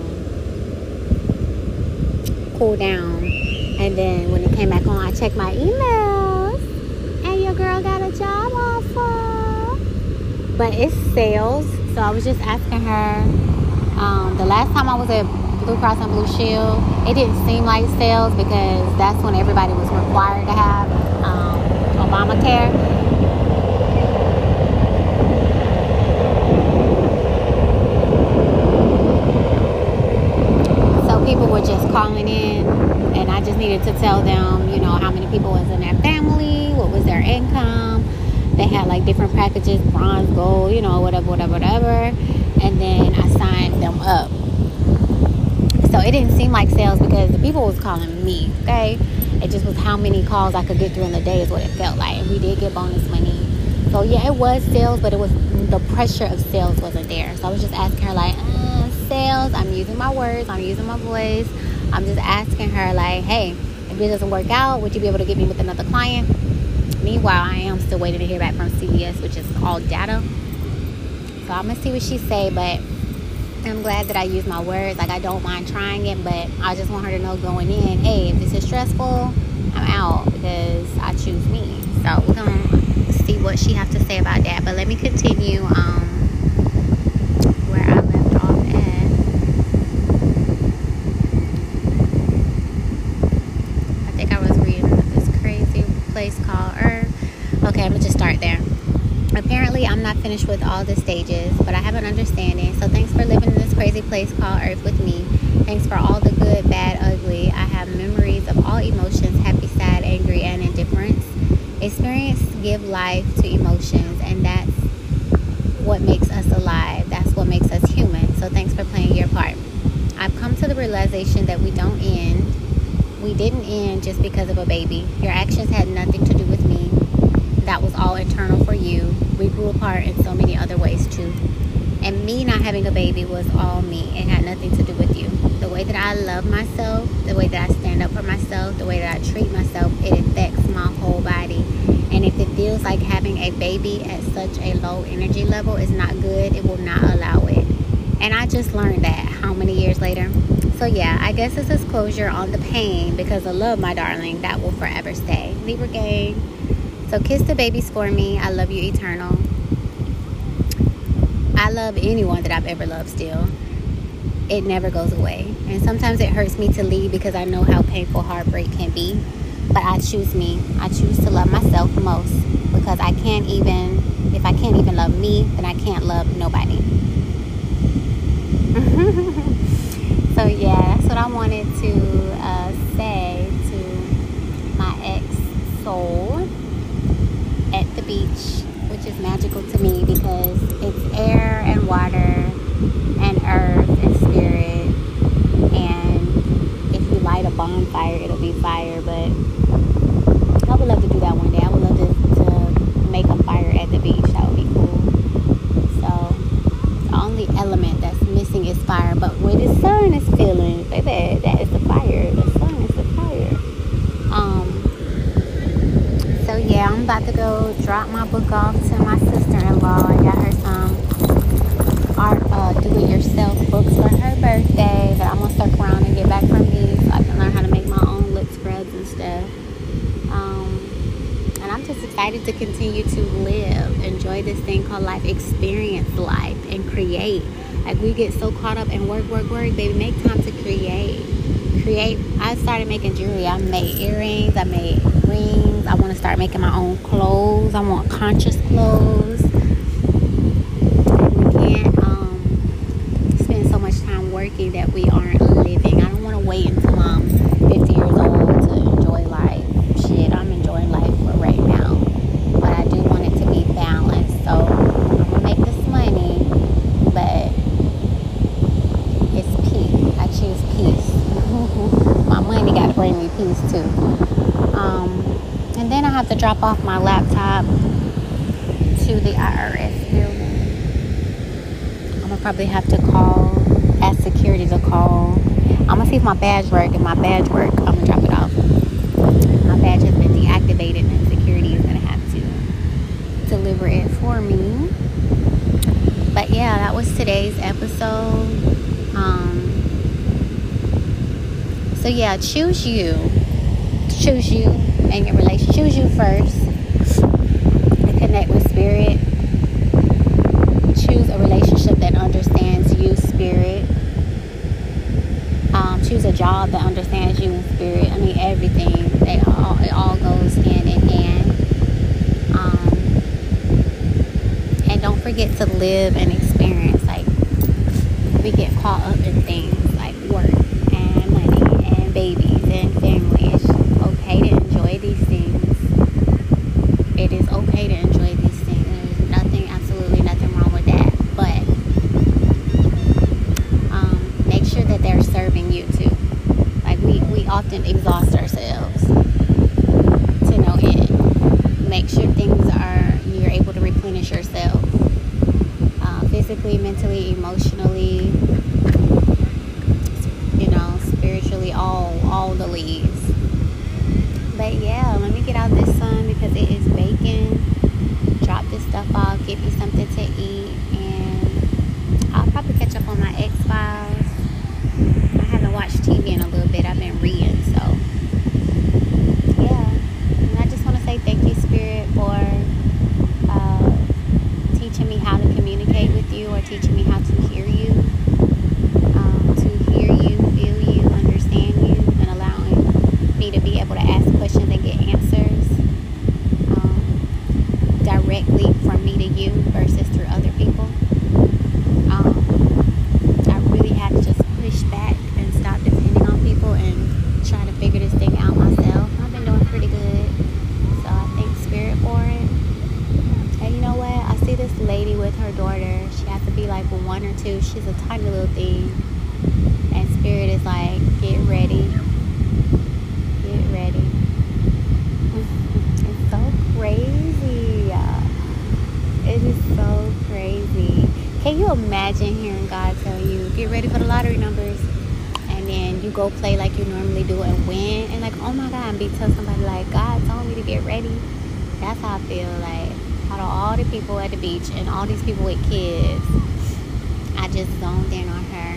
cool down. And then when it came back on, I checked my emails. And your girl got a job offer. But it's sales. So I was just asking her. The last time I was at Blue Cross and Blue Shield, it didn't seem like sales because that's when everybody was required to have Obamacare. So people were just calling in and I just needed to tell them, you know, how many people was in their family, what was their income. They had like different packages, bronze, gold, you know, whatever. And then I signed them up. So it didn't seem like sales because the people was calling me, okay? It just was how many calls I could get through in the day is what it felt like. And we did get bonus money. So yeah, it was sales, but it was the pressure of sales wasn't there. So I was just asking her like, sales, I'm using my words, I'm using my voice. I'm just asking her like, hey, if it doesn't work out, would you be able to get me with another client? Meanwhile, I am still waiting to hear back from CVS, which is called data. So I'm going to see what she say, but I'm glad that I used my words. Like, I don't mind trying it, but I just want her to know going in, hey, if this is stressful, I'm out because I choose me. So we're going to see what she has to say about that. But let me continue where I left off at. I think I was reading this crazy place called Earth. Okay, I'm going to just start there. Apparently, I'm not finished with all the stages, but I have an understanding. So thanks for living in this crazy place called Earth with me. Thanks for all the good, bad, ugly. I have memories of all emotions, happy, sad, angry, and indifference. Experience give life to emotions, and that's what makes us alive. That's what makes us human. So thanks for playing your part. I've come to the realization that we don't end. We didn't end just because of a baby. Your actions had nothing to do with me. That was all internal for you. We grew apart in so many other ways too. And me not having a baby was all me. It had nothing to do with you. The way that I love myself, the way that I stand up for myself, the way that I treat myself, it affects my whole body. And if it feels like having a baby at such a low energy level is not good, it will not allow it. And I just learned that how many years later? So yeah, I guess this is closure on the pain because I love my darling. That will forever stay. Libra gang. So kiss the babies for me. I love you eternal. I love anyone that I've ever loved still. It never goes away. And sometimes it hurts me to leave because I know how painful heartbreak can be. But I choose me. I choose to love myself most because I can't even, if I can't even love me, then I can't love nobody. So yeah, that's what I wanted to say to my ex-soul at the beach, which is magical to me because it's air and water and earth and spirit. And if you light a bonfire, it'll be fire. But I would love to do that one day. I would love to make a fire at the beach. That would be cool. So the only element that's missing is fire. But when the sun is feeling, baby, that is the fire. The sun is the fire. So yeah, I'm about to go drop my book off to my sister-in-law. I got her some art, do-it-yourself books for her birthday. But I'm gonna circle around and get back from these so I can learn how to make my own lip scrubs and stuff. And I'm just excited to continue to live, enjoy this thing called life, experience life, and create. Like, we get so caught up in work, baby. Make time to create. I started making jewelry. I made earrings. I made rings. I want to start making my own clothes. I want conscious clothes. And we can't spend so much time working that we aren't living. I don't want to wait until I'm 50 years old to enjoy life. Shit, I'm enjoying life right now. But I do want it to be balanced. So I'm going to make this money, but it's peace. I choose peace. My money got to bring me peace too. And then I have to drop off my laptop to the IRS building. I'm gonna probably have to ask security to call. I'm gonna see if my badge works. If my badge works, I'm gonna drop it off. My badge has been deactivated and security is gonna have to deliver it for me. But yeah, that was today's episode. So yeah, choose you and your relationship. Choose you first and connect with spirit. Choose a relationship that understands you, spirit. Choose a job that understands you in spirit. I mean, everything. It all goes hand in hand. And don't forget to live and experience. Like, we get caught up in things like work and money and babies Listen, family, it's okay to enjoy these things. It is okay to enjoy these things. There's nothing, absolutely nothing wrong with that. But make sure that they're serving you too. Like we often exhaust ourselves to no end. Make sure you're able to replenish yourself. Physically, mentally, emotionally, spiritually, all the leads. But yeah, let me get out this sun because it is baking. Drop this stuff off, give you something to eat, and I'll probably catch up on my X-Files. I haven't watched TV in a little bit. I've been reading, so yeah. And I just want to say thank you, Spirit, for teaching me how to communicate with you, or teaching me how to hear you, feel you, understand you, and allowing me to be able to ask questions and get answers directly from me to you versus through other people. I really had to just push back and stop depending on people and try to figure this thing out myself. I've been doing pretty good, so I thank Spirit for it. And you know what? I see this lady with her daughter. She has to be like 1 or 2. She's a tiny little thing. And Spirit is like, get ready. Get ready. It's so crazy. It is so crazy. Can you imagine hearing God tell you, get ready for the lottery numbers? And then you go play like you normally do and win. And like, oh my God, and tell somebody like, God told me to get ready. That's how I feel like. Out of all the people at the beach and all these people with kids, I just zoned in on her.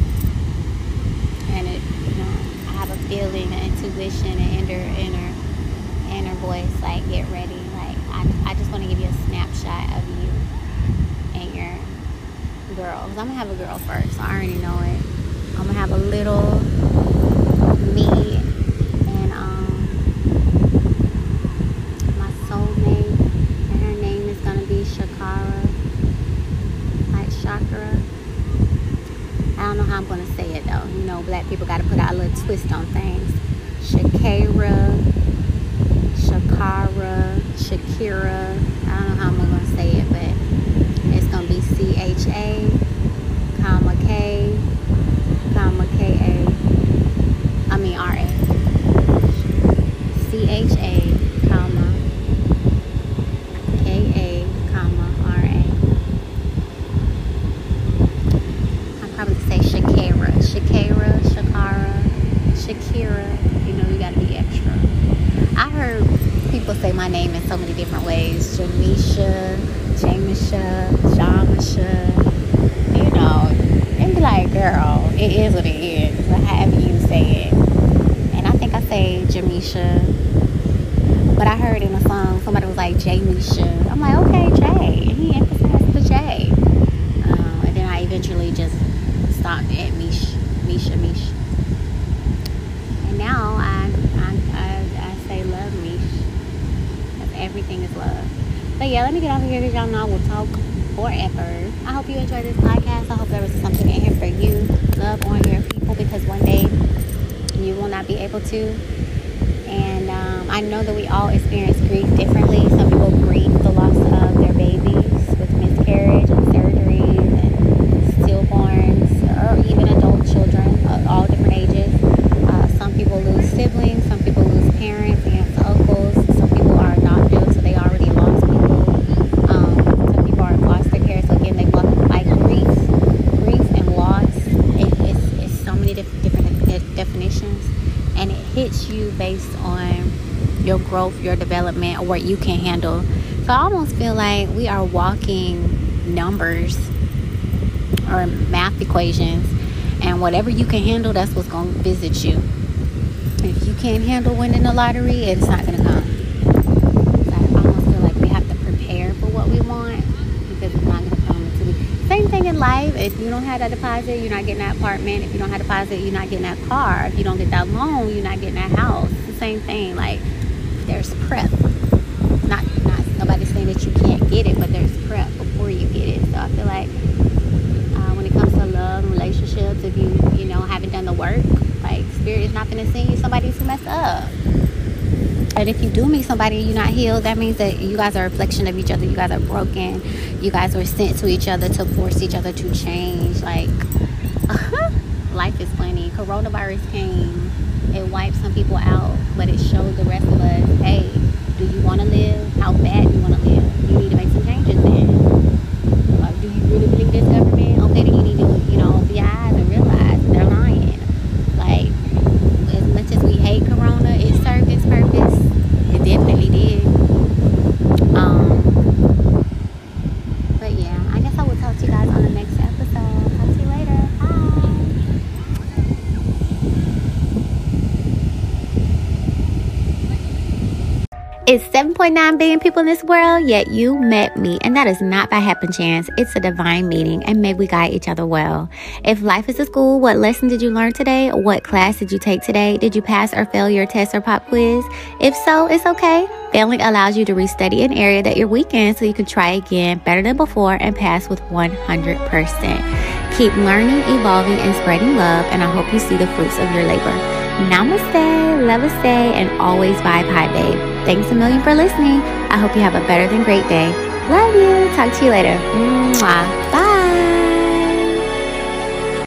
And it, I have a feeling, an intuition, an inner voice, like, get ready. Like, I just want to give you a snapshot of you and your girl. Because I'm going to have a girl first. I already know it. I'm going to have a little me and my soulmate. Shakara, like chakra. I don't know how I'm going to say it though. Black people got to put out a little twist on things. Shakira, Shakira. I don't know how I'm going to say it, but it's going to be CHA, comma K, comma KA. I mean RA. CHA, comma KA, comma RA. I'd probably say Shakira, you gotta be extra. I heard people say my name in so many different ways. Jamisha, Jamasha, and be like, girl, it is what it is, however you say it. And I think I say Jamisha, but I heard in a song, somebody was like, Jamisha. I'm like, okay, J. And he emphasized the J. And then I eventually just stopped at Misha. And now I say love Mish. Because everything is love. But yeah, let me get off of here because y'all know I will talk forever. I hope you enjoyed this podcast. I hope there was something in here for you. Love on your people, because one day you will not be able to. And I know that we all experience grief differently. Some people grieve the loss of their babies with miscarriage and surgeries and stillborns, or even adult children of all different ages. Some people lose siblings. Some people lose parents, aunts, uncles. Some people are adopted, so they already lost people. Some people are in foster care, so again, they lost. Like grief and loss. It's so many different definitions. And it hits you based on your growth, your development, or what you can handle. So I almost feel like we are walking numbers or math equations. And whatever you can handle, that's what's going to visit you. If you can't handle winning the lottery, it's not going to come. So I almost feel like we have to prepare for what we want, because it's not going to come until we... Same thing in life. If you don't have that deposit, you're not getting that apartment. If you don't have deposit, you're not getting that car. If you don't get that loan, you're not getting that house. It's the same thing. Like, there's prep. Not nobody's saying that you can't get it, but there's prep before you get it. So I feel like when it comes to love and relationships, if you haven't done the work, Like, Spirit is not going to send you somebody to mess up. And if you do meet somebody and you're not healed, that means that you guys are a reflection of each other. You guys are broken. You guys were sent to each other to force each other to change. Like, life is funny. Coronavirus came. It wiped some people out, but it showed the rest of us, hey, do you want to live? How bad do you want to live? You need to make some changes then. Do you really believe this government? Okay, then you need to, open your eyes and realize they're lying. Like, as much as we hate Corona, it served its purpose. It definitely did. But yeah, I guess I will talk to you guys on the next episode. Talk to you later. Bye. It's 7.9 billion people in this world, yet you met me. And that is not by happen chance. It's a divine meeting, and may we guide each other well. If life is a school, what lesson did you learn today? What class did you take today? Did you pass or fail your test or pop quiz? If so, it's okay. Failing allows you to restudy an area that you're weak in so you can try again better than before and pass with 100%. Keep learning, evolving, and spreading love, and I hope you see the fruits of your labor. Namaste, love-a-stay, and always vibe high, babe. Thanks a million for listening. I hope you have a better than great day. Love you. Talk to you later. Mwah.